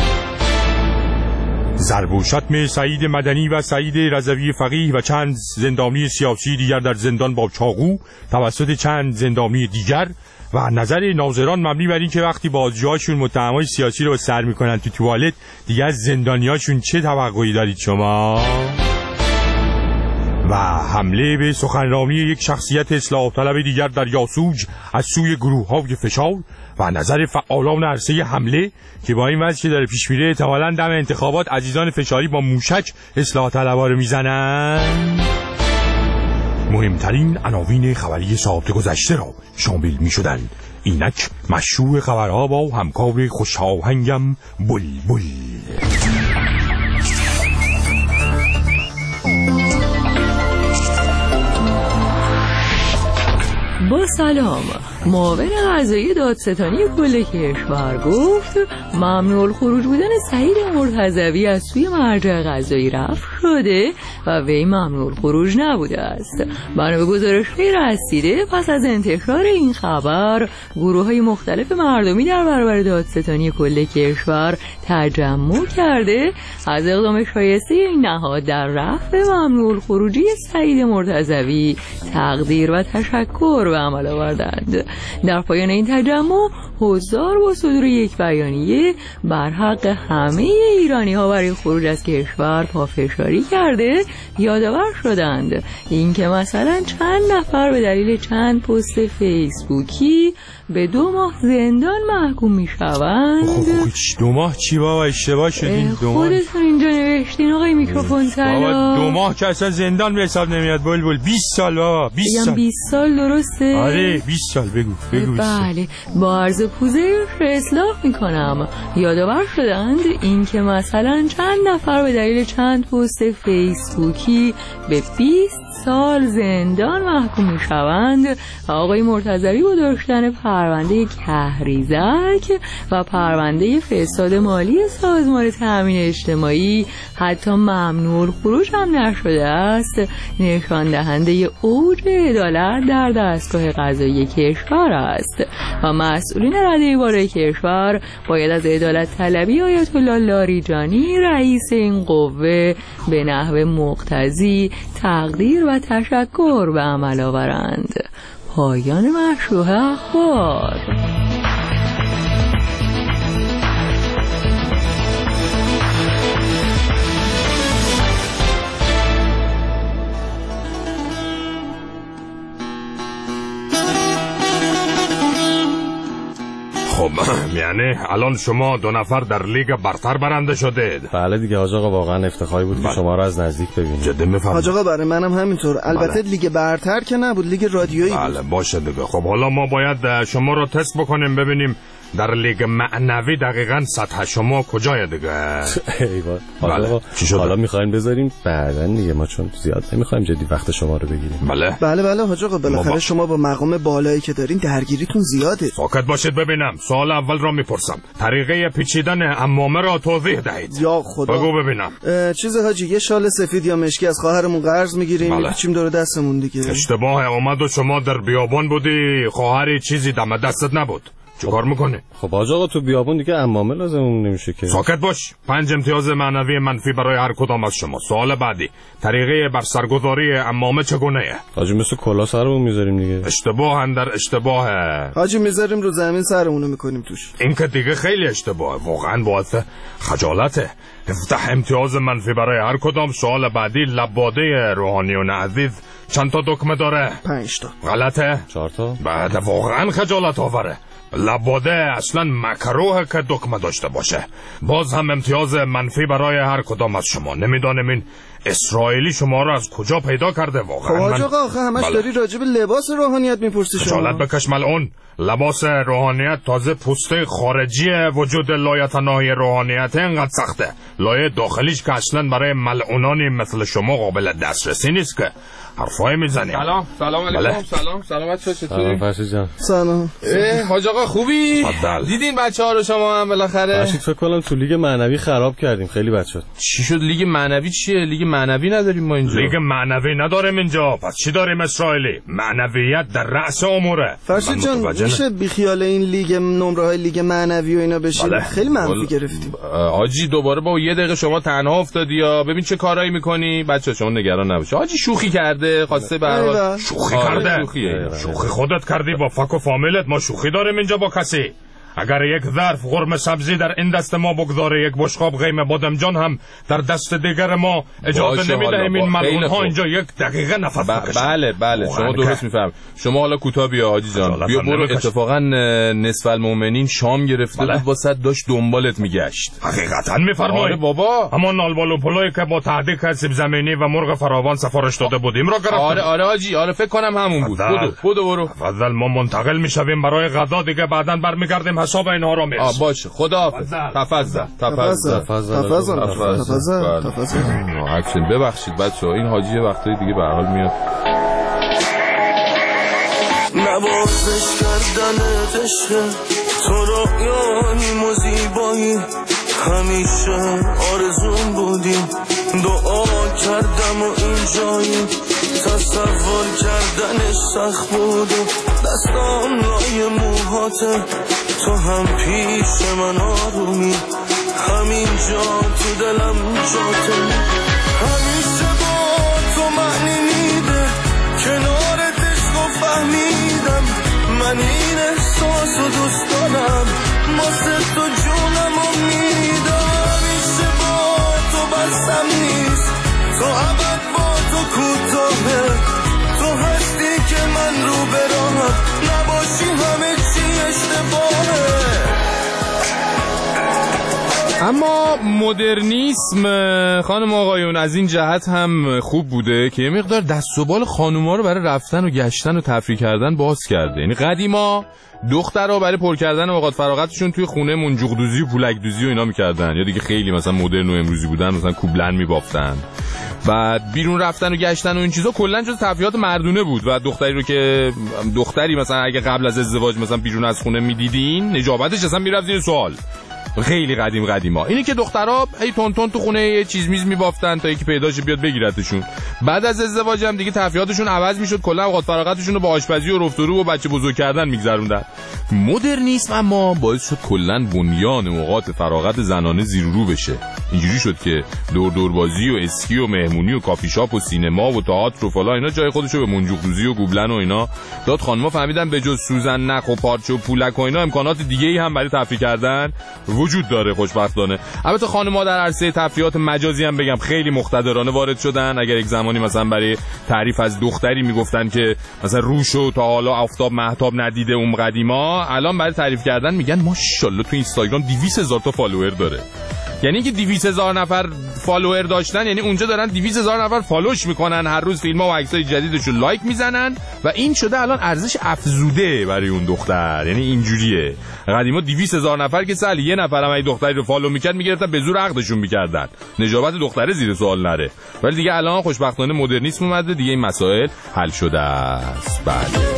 K: ضرب و شتم سعید مدنی و سعید رضوی فقیه و چند زندانی سیاسی دیگر در زندان با چاقو توسط چند زندانی دیگر و نظر ناظران مبنی بر این که وقتی بازجوهاشون متهمای سیاسی رو سر میکنن تو توالت دیگه از زندانیاشون چه توقعی دارید شما؟ و حمله به سخنرانی یک شخصیت اصلاح طلب دیگر در یاسوج از سوی گروه‌های فشار و نظر فعالان عرصه حمله که با این وضع که داره پیش میره احتمالاً دم انتخابات عزیزان فشاری با موشک اصلاح طلبا رو میزنن. مهمترین عناوین خبری ساعت گذشته را شامل میشدند. اینک مشروع خبرها با همکار خوشاهنگم بلبل.
R: با سلام. معاون قضایی دادستانی کل کشور گفت ممنوع الخروج بودن سعید مرتضوی از سوی مرجع قضایی رفع شده و وی ممنوع الخروج نبوده است. بنا به گزارش‌های رسیده پس از انتشار این خبر گروه‌های مختلف مردمی در برابر دادستانی کل کشور تجمع کرده از اقدام شایسته این نهاد در رفع ممنوع الخروجی سعید مرتضوی تقدیر و تشکر به عمل آوردند. در پایان این تجمع حضار با صدور یک بیانیه بر حق همه ایرانی‌ها برای خروج از کشور پافشاری کرده یادآور شدند اینکه مثلا چند نفر به دلیل چند پست فیسبوکی به 2 ماه زندان محکوم میشوند.
K: 2 ماه چی بابا اشتباه شدین؟ 2 ماه
R: خودتون اینجا نوشتین آقای میکروفون سلام.
K: 2 ماه که اصلا زندان به حساب نمیاد بلبل. 20 سال بابا 20 سال.
R: 20 سال درسته؟
K: آره 20 سال بگو.
R: بله با عرض پوزش اصلاح میکنم. یادآور شدند اینکه مثلا چند نفر به دلیل چند پست فیسبوکی به 20 سال زندان محکوم میشوند. آقای مرتضوی با داشتن پرونده کهریزک و پرونده فساد مالی سازمان تامین اجتماعی حتی ممنوع الخروج هم نشده است، نشان دهنده اوج عدالت در دستگاه قضایی کشور است و مسئولین رده بالای کشور باید از عدالت طلبی آیت الله لاریجانی رئیس این قوه به نحو مقتضی تقدیر و تشکر به عمل آورند. پایان مشروح اخبار.
O: خب یعنی الان شما 2 نفر در لیگ برتر برنده شدید؟
D: بله دیگه حاج آقا، واقعا افتخاری بود که شما رو از نزدیک ببینیم.
O: جدی میفهمم
C: حاج آقا، برای منم همینطور. البته لیگ برتر که نبود، لیگ رادیویی بود.
O: بله باشه دیگه. خب حالا ما باید شما رو تست بکنیم ببینیم در لیگ معنوی دقیقاً سطح شما کجای دیگه.
D: ایوه حاج آقا، حالا میخوایم بذاریم بعداً دیگه، ما چون زیاد نمیخوایم جدی وقت شما رو بگیریم.
C: بله حاج آقا، بالاخره شما با مقام بالایی که دارین درگیریتون زیاده.
O: ساکت باشید ببینم. سوال اول را میپرسم، طریقه پیچیدن عمامه را توضیح دهید.
C: یا خدا،
O: بگو ببینم.
C: چیز حاجی، یه شال سفید یا مشکی از خواهرمون قرض میگیریم، میپیچیم دور دستمون دیگه.
O: اشتباه اومد و شما در بیابان بودی، خواهری چیزی دم دستت نبود. چیکار میکنی؟
D: خب حاج آقا، تو بیابون دیگه عمامه لازم نمیشه که.
O: ساکت باش. 5 امتیاز معنوی منفی برای هر کدام از شما. سوال بعدی، طریقه برسرگذاری عمامه چگونه‌ایه؟
D: حاجی مثل کلا سرمون میذاریم دیگه.
O: اشتباه در اشتباه.
C: حاجی میذاریم رو زمین سرمونو میکنیم توش.
O: این که دیگه خیلی اشتباه، واقعا باعث خجالته. 17 امتیاز منفی برای هر کدام. سوال بعدی، لباده روحانیون عزیز چند تا دکمه داره؟
C: 5 تا.
O: غلطه؟
D: 4 تا.
O: بعد واقعا خجالت آوره. لباده اصلا مکروه که دکمه داشته باشه. باز هم امتیاز منفی برای هر کدام از شما. نمیدانم این اسرائیلی شما رو از کجا پیدا کرده واقعا.
C: خب حاج آقا، آخه همش داری راجع به لباس روحانیت میپرسی شما.
O: خجالت بکش ملعون. لباس روحانیت تازه پوسته خارجی وجود لایتناهی روحانیت اینقدر سخته. لایه داخلیش که اصلا برای ملعونانی مثل شما قابل دسترسی نیست که حرفای میزنی.
B: سلام علیکم. سلامت شد. چطوری؟
C: سلام.
B: حاج آقا خوبی؟
O: عدل.
B: دیدین بچه‌ها رو شما هم بالاخره؟
D: باشید فکر کنم تو لیگ معنوی خراب کردیم، خیلی بد شد.
B: چی شد؟ لیگ معنوی چیه؟ لیگ معنوی نداریم ما اینجا.
O: لیگ معنوی نداریم اینجا. پس چی داریم اسرائیلی؟ معنویت در رأس اموره.
C: فرشید جان، میشه بیخیال این لیگ نمره‌های لیگ معنوی و اینا بشین؟ خیلی منفی گرفتیم.
B: حاجی دوباره با 1 دقیقه شما تنها افتادی یا ببین چه کارایی میکنی. بچه‌ها شما نگران نباش. حاجی شوخی کرده، خواسته به هر حال
O: شوخی کرده. شوخی خودت کردی با فک و فامیلت. ما شوخی داریم اینجا با کسی؟ اگر یک ظرف قرمه سبزی در این دست ما بگذاره، یک بشقاب قیم بادمجان هم در دست دیگر ما، اجازه نمیدهیم این ملعون ها اینجا 1 دقیقه نفس بکشن.
B: بله شما درست میفهم. شما حالا کوتاه بیا حاجی جان، بیا برو. اتفاقا نصف المؤمنین شام گرفته بود واسه داشت دنبالت میگشت.
O: حقیقتا میفرمایید؟
B: آره بابا،
O: همون نالبالو پلویی که با تهدید سیب زمینی و مرغ فراوان سفارش داده بودیم را گرفتم.
B: آره حاجی، آره فکر کنم همون بود. بدو برو.
O: فضل ما منتقل میشویم برای غذا دیگه، بعداً برمیگردیم حساب اینها رو میرسیم.
B: باشه خداحافظ. تفضل. ببخشید بچه‌ها، این حاجی وقتایی دیگه به هر حال میاد.
A: نوازش کردنت عشق تو رویاییم و زیبایی، همیشه آرزون بودیم، دعا کردم و این جایی، تصور کردنش سخت بود و دستام لای موهاته، تو هم پیش من آرومی، همینجا تو دلم جاته، همیشه با تو معنی میده، کنارت عشق و فهمیدم، من این احساس و دوست دارم، واسه تو جونم و میدم، همیشه با تو بسم نیست، تو ابد با تو کوتاهه، تو هستی که من رو به راهم، نباشی همه چی اشتباهه.
B: اما مدرنیسم خانم آقایون از این جهت هم خوب بوده که یه مقدار دست و بال خانوما رو برای رفتن و گشتن و تفریح کردن باز کرده. یعنی قدیما دخترها برای پر کردن اوقات فراغتشون توی خونه منجوق دوزی و پولک دوزی و اینا میکردن، یا دیگه خیلی مثلا مدرن و امروزی بودن، مثلا کوبلن میبافتن و و بیرون رفتن و گشتن و این چیزا کلا جز تفریحات مردونه بود و دختری رو که دختری مثلا اگه قبل از ازدواج مثلا بیرون از خونه میدیدین نجابتش اصلا میرفت زیر سوال. خیلی قدیما اینی که دخترها هی تون تو خونه یه چیز میز میبافتن تا یکی پیداش بیاد بگیرتشون. بعد از ازدواج هم دیگه تفریحاتشون عوض میشد، کلا اوقات فراغتشون رو با آشپزی و رفت و رو و بچه بزرگ کردن میگذروندن. مدرنیسم اما باعث شد کلا بنیان اوقات فراغت زنانه زیر رو بشه. اینجوری شد که دوربازی و اسکی و مهمونی و کافی شاپ و سینما و تئاتر و فلا اینا جای خودشو به منجوق‌دوزی و گوبلن و اینا داد. خانم‌ها فهمیدن به جز سوزن نخ و پارچه و پولک و اینا امکانات دیگه‌ای هم برای تفریح کردن وجود داره خوشبختانه. البته خانم‌ها در عرصه تفریحات مجازی هم بگم خیلی مقتدرانه وارد شدن. اگر یک زمانی مثلا برای تعریف از دختری میگفتن که مثلا روشو تا حالا آفتاب مهتاب ندیده اون قدیما، الان برای تعریف کردن میگن ماشاءالله تو اینستاگرام 200,000 تا فالوور داره. یعنی که 200,000 نفر فالوور داشتن یعنی اونجا دارن 200,000 نفر فالوش میکنن، هر روز فیلم‌ها و عکسای جدیدشون لایک میزنن و این شده الان ارزش افزوده برای اون دختر. یعنی اینجوریه. قدیما 200,000 نفر که سال یه نفر هم این دختری رو فالو میکرد میگرفتن به زور عقدشون میکردن، نجابت دختره زیر سوال نره. ولی دیگه الان خوشبختانه مدرنیسم اومده دیگه، این مسائل حل شده است. بله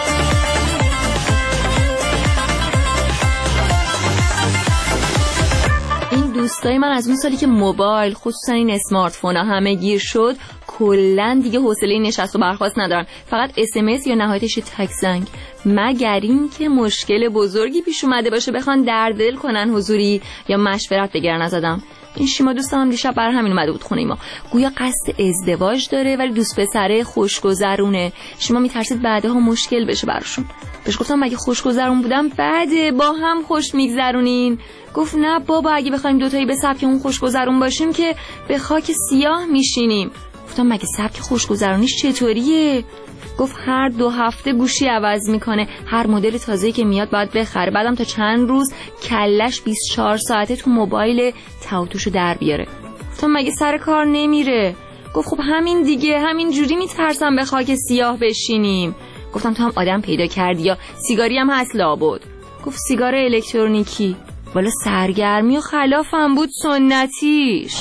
R: دوستای من از اون سالی که موبایل خصوصا این اسمارت فون ها همه گیر شد کلا دیگه حوصله نشست و برخاست ندارن، فقط SMS یا نهایتش تک زنگ، مگر این که مشکل بزرگی پیش اومده باشه بخوان درد دل کنن حضوری یا مشورت بگیرن ازم. این شیما دوستم دیشب برای همین اومده بود خونه ما، گویا قصد ازدواج داره ولی دوست پسره خوشگذرونه. شیما میترسید بعدها مشکل بشه براشون. بهش گفتم مگه خوشگذرون بودم بعده با هم خوش میگذرونین؟ گفت نه بابا اگه بخوایم دوتایی به سبک اون خوشگذرون باشیم که به خاک سیاه میشینیم. گفتم مگه سبک خوشگذرونیش چطوریه؟ گفت هر 2 هفته گوشی عوض میکنه، هر مدل تازه‌ای که میاد باید بخره، بعدم تا چند روز کلش 24 ساعته تو موبایل تاوتوشو در بیاره. گفتم مگه سر کار نمیره؟ گفت خب همین دیگه، همین جوری میترسم به خاک سیاه بشینیم. گفتم تو هم آدم پیدا کردی یا سیگاری هم هست لابد؟ گفت سیگار الکترونیکی. والا سرگرمی و خلافم بود سنتیش.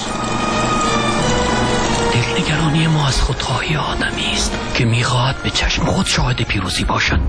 S: دلنگرانی ما از خودخواهی آدمی است که میخواهد به چشم خود شاهد پیروزی باشد.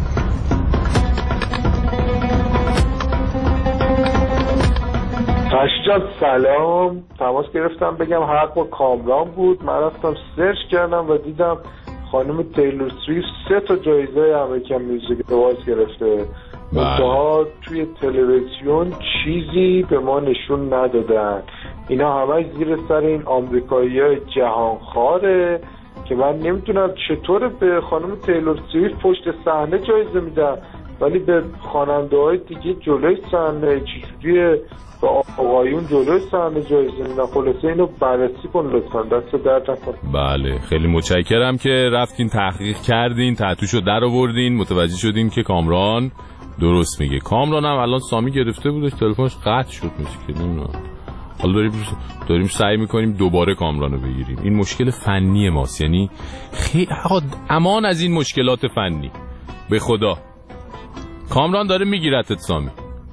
T: جان سلام، تماس گرفتم بگم حق با کامران بود. من رفتم سرچ کردم و دیدم خانم تیلور سویفت 3 تا جایزه امریکن میوزیک اواردز گرفته. منتها توی تلویزیون چیزی به ما نشون ندادن. اینا همه زیر سر این آمریکایی‌های جهانخواره که من نمیدونم چطور به خانم تیلور سویفت پشت صحنه جایزه میدن ولی به خواننده‌های دیگه جلوی صحنه چجوریه به آقایون جلوی صحنه جایزه میدن. خلاصه اینو بررسی کن لطفا، دست درد نکنه.
B: بله خیلی متشکرم که رفتین تحقیق کردین، تحتوشو در آوردین، متوجه شدین که کامران درست میگه. کامران هم الان سامی گرفته بودش تلفنش قطع شد مثل نمیدونم. حالا داریم سعی میکنیم دوباره کامرانو بگیریم. این مشکل فنی ماست، یعنی خیلی امان از این مشکلات فنی به خدا. کامران داره میگیرتت سامی.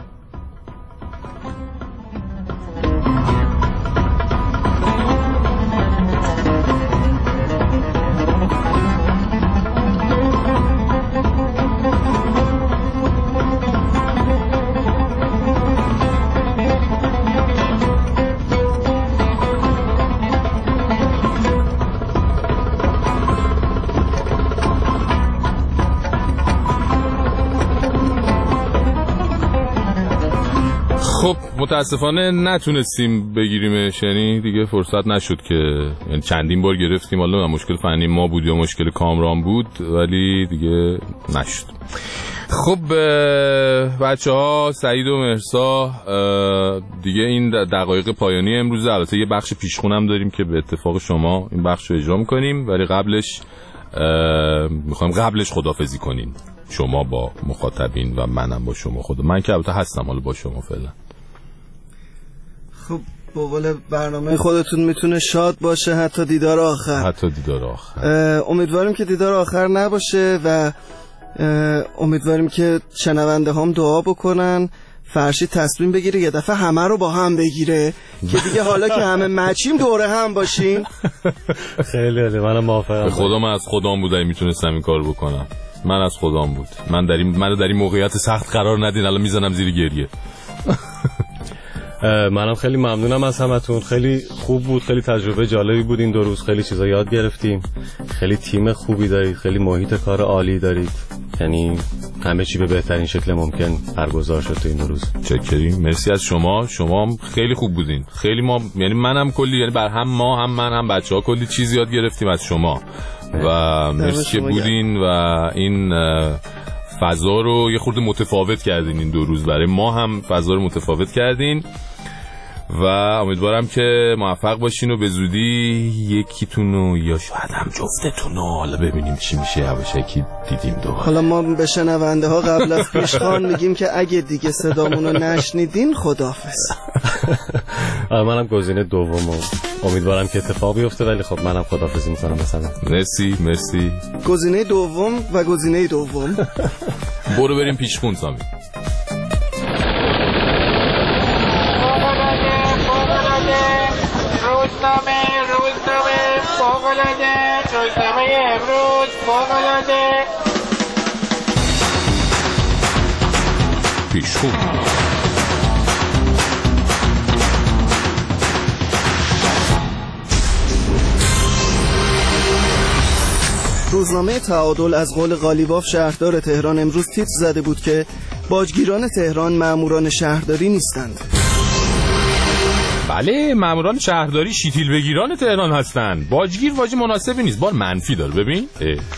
B: خب متاسفانه نتونستیم بگیریمش، یعنی دیگه فرصت نشد که یعنی چندین بار گرفتیم، حالا مشکل فنی ما بود یا مشکل کامران بود ولی دیگه نشد. خب بچه ها، سعید و مهرسا، دیگه این دقایق پایانی امروزه. البته یه بخش پیشخونم داریم که به اتفاق شما این بخش رو اجرا میکنیم ولی قبلش میخوایم خداحافظی کنیم، شما با مخاطبین و منم با شما. من که البته هستم حالا با شما فعلا.
C: خب به قول برنامه خودتون میتونه شاد باشه حتی دیدار آخر. امیدواریم که دیدار آخر نباشه و امیدواریم که شنونده هم دعا بکنن فرشید تصمیم بگیره یه دفعه همه رو با هم بگیره که دیگه حالا که همه مچیم دوره هم باشیم.
D: خیلی عالی، منم موافقم.
B: به خدا من از خودم بودم میتونستم این کار بکنم. من از خودم بود. منو در این موقعیت سخت قرار ندین، الان میزنم زیر گریه.
D: منم خیلی ممنونم از همتون، خیلی خوب بود، خیلی تجربه جالبی بود این 2 روز، خیلی چیزا یاد گرفتیم، خیلی تیم خوبی دارید، خیلی محیط کار عالی دارید، یعنی همه چی به بهترین شکل ممکن برگزار شد تو این 2 روز.
B: چکریم، مرسی از شما هم خیلی خوب بودین، خیلی ما یعنی منم کلی، یعنی بر هم ما هم من هم بچه‌ها کلی چیز یاد گرفتیم از شما و مرسی که بودین و این فضا رو یه خورده متفاوت کردین این 2 روز، برای ما هم فضا رو متفاوت کردین و امیدوارم که موفق باشین و به زودی یکیتون رو یا شاید هم جفتتون رو حالا ببینیم چی میشه. یواشکی دیدیم دوباره.
C: حالا ما به شنونده ها قبل از پیشخوان میگیم که اگه دیگه صدامون رو نشنیدین خداحافظ.
D: منم گزینه دومو امیدوارم که اتفاق بیفته، ولی خب منم خداحافظی میکنم مثلا.
B: مرسی.
C: گزینه دوم و گزینه دوم.
B: برو بریم پیشخون سامی. روزنامه امروز فوق‌العاده پیشخون.
C: روزنامه تعادل از قول قالیباف شهردار تهران امروز تیتر زده بود که باجگیران تهران ماموران شهرداری نیستند.
B: بله، ماموران شهرداری شیتیل بگیران تهران هستند. باجگیر واژه مناسبی نیست، بار منفی داره. ببین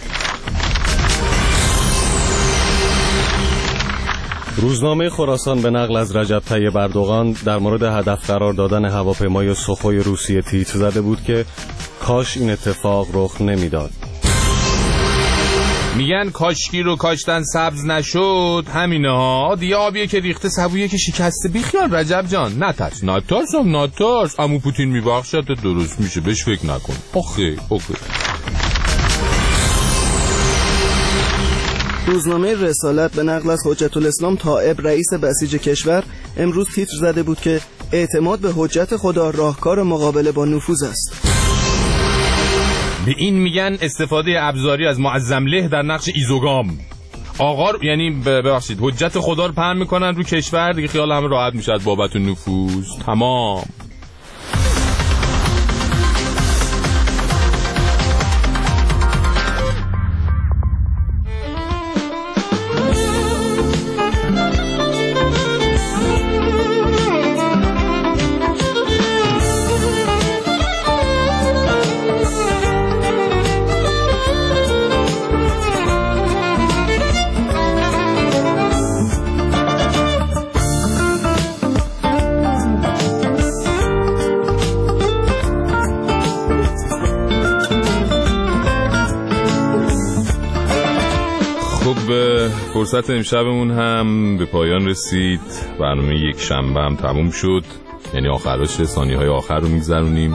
D: روزنامه خراسان به نقل از رجب طیب اردوغان در مورد هدف قرار دادن هواپیمای سخوی روسیه تیتر زده بود که کاش این اتفاق رخ نمیداد.
B: میگن کاشکی رو کاشتن سبز نشد، همینه ها دیگه. آبیه که ریخته سبویه که شکسته. بیخیال رجب جان، نترس عمو پوتین میبخشد، درست میشه، بهش فکر نکن. اوکی.
C: روزنامه رسالت به نقل از حجت الاسلام طائب رئیس بسیج کشور امروز تیتر زده بود که اعتماد به حجت خدا راهکار مقابله با نفوذ است.
B: به این میگن استفاده ابزاری از معظم له در نقش ایزوگام. آقا یعنی ببخشید حجت خدا رو پهن میکنن رو کشور دیگه، خیال همه راحت میشه از بابت نفوذ. تمام. فرصت امشبمون هم به پایان رسید. برنامه یک شنبه هم تموم شد، یعنی آخرش ثانیه‌های آخر رو میگذرونیم.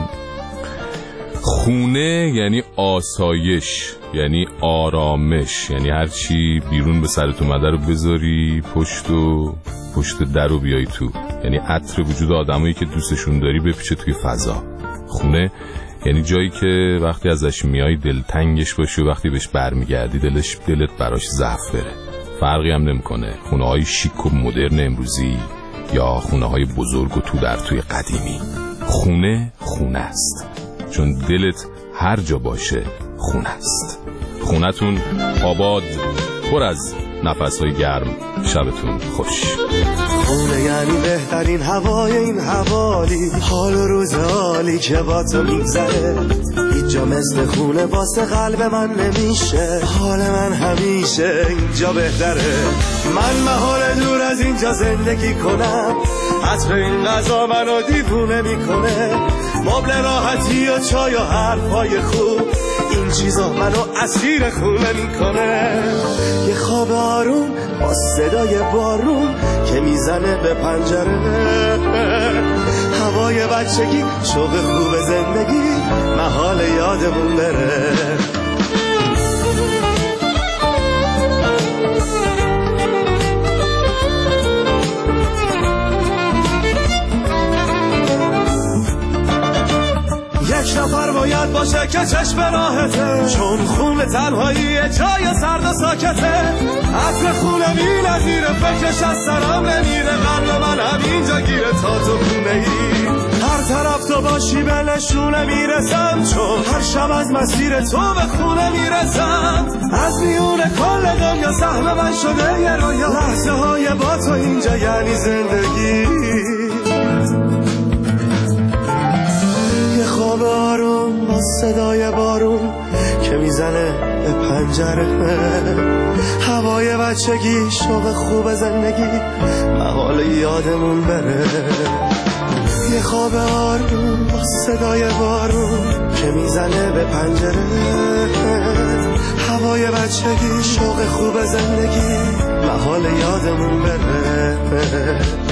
B: خونه یعنی آسایش، یعنی آرامش، یعنی هر چی بیرون به سرت اومده رو بذاری پشت در رو بیای تو، یعنی عطر وجود آدمایی که دوستشون داری بپیچه توی فضا. خونه یعنی جایی که وقتی ازش میای دلتنگش باشی و وقتی بهش برمیگردی دلت براش ضعف بره. فرقی هم نمیکنه خونه های شیک و مدرن امروزی یا خونه های بزرگ و تو در توی قدیمی. خونه است، چون دلت هر جا باشه خونه است. خونتون آباد، پر از نفس‌های گرم، شبتون خوش.
U: خونه یعنی بهترین هوای این حوالی، حال و روز عالی که با تو میگذره. هیچ جا مثل خونه واسه قلب من نمیشه، حال من همیشه اینجا بهتره. من محال دور از اینجا زندگی کنم، عطر این غذا منو دیوونه میکنه. مبل راحتی و چای و حرفای خوب، این چیزا منو اسیر خونه میکنه. یه خواب آروم با صدای بارون که میزنه به پنجره، هوای بچگی، شوق خوب زندگی، محال یادمون بره. شاید باشه که چشم راحته، چون خون تنهایی جای سرد و ساکته. عطر خونه بی نظیره، فکرش از سرم نمیره، قلب من همینجا گیره تا تو خونه ای. هر طرف تو باشی به نشونه میرسم، چون هر شب از مسیر تو به خونه میرسم. از میون کل دنیا سهم من شده یه رویا، لحظه های با تو اینجا یعنی زندگی. یه خواب آروم با صدای بارون که میزنه به پنجره، هوای بچگی، شوق خوب زندگی، محال یادمون بره. یه خواب آروم با صدای بارون که میزنه به پنجره، هوای بچگی، شوق خوب زندگی، محال یادمون بره.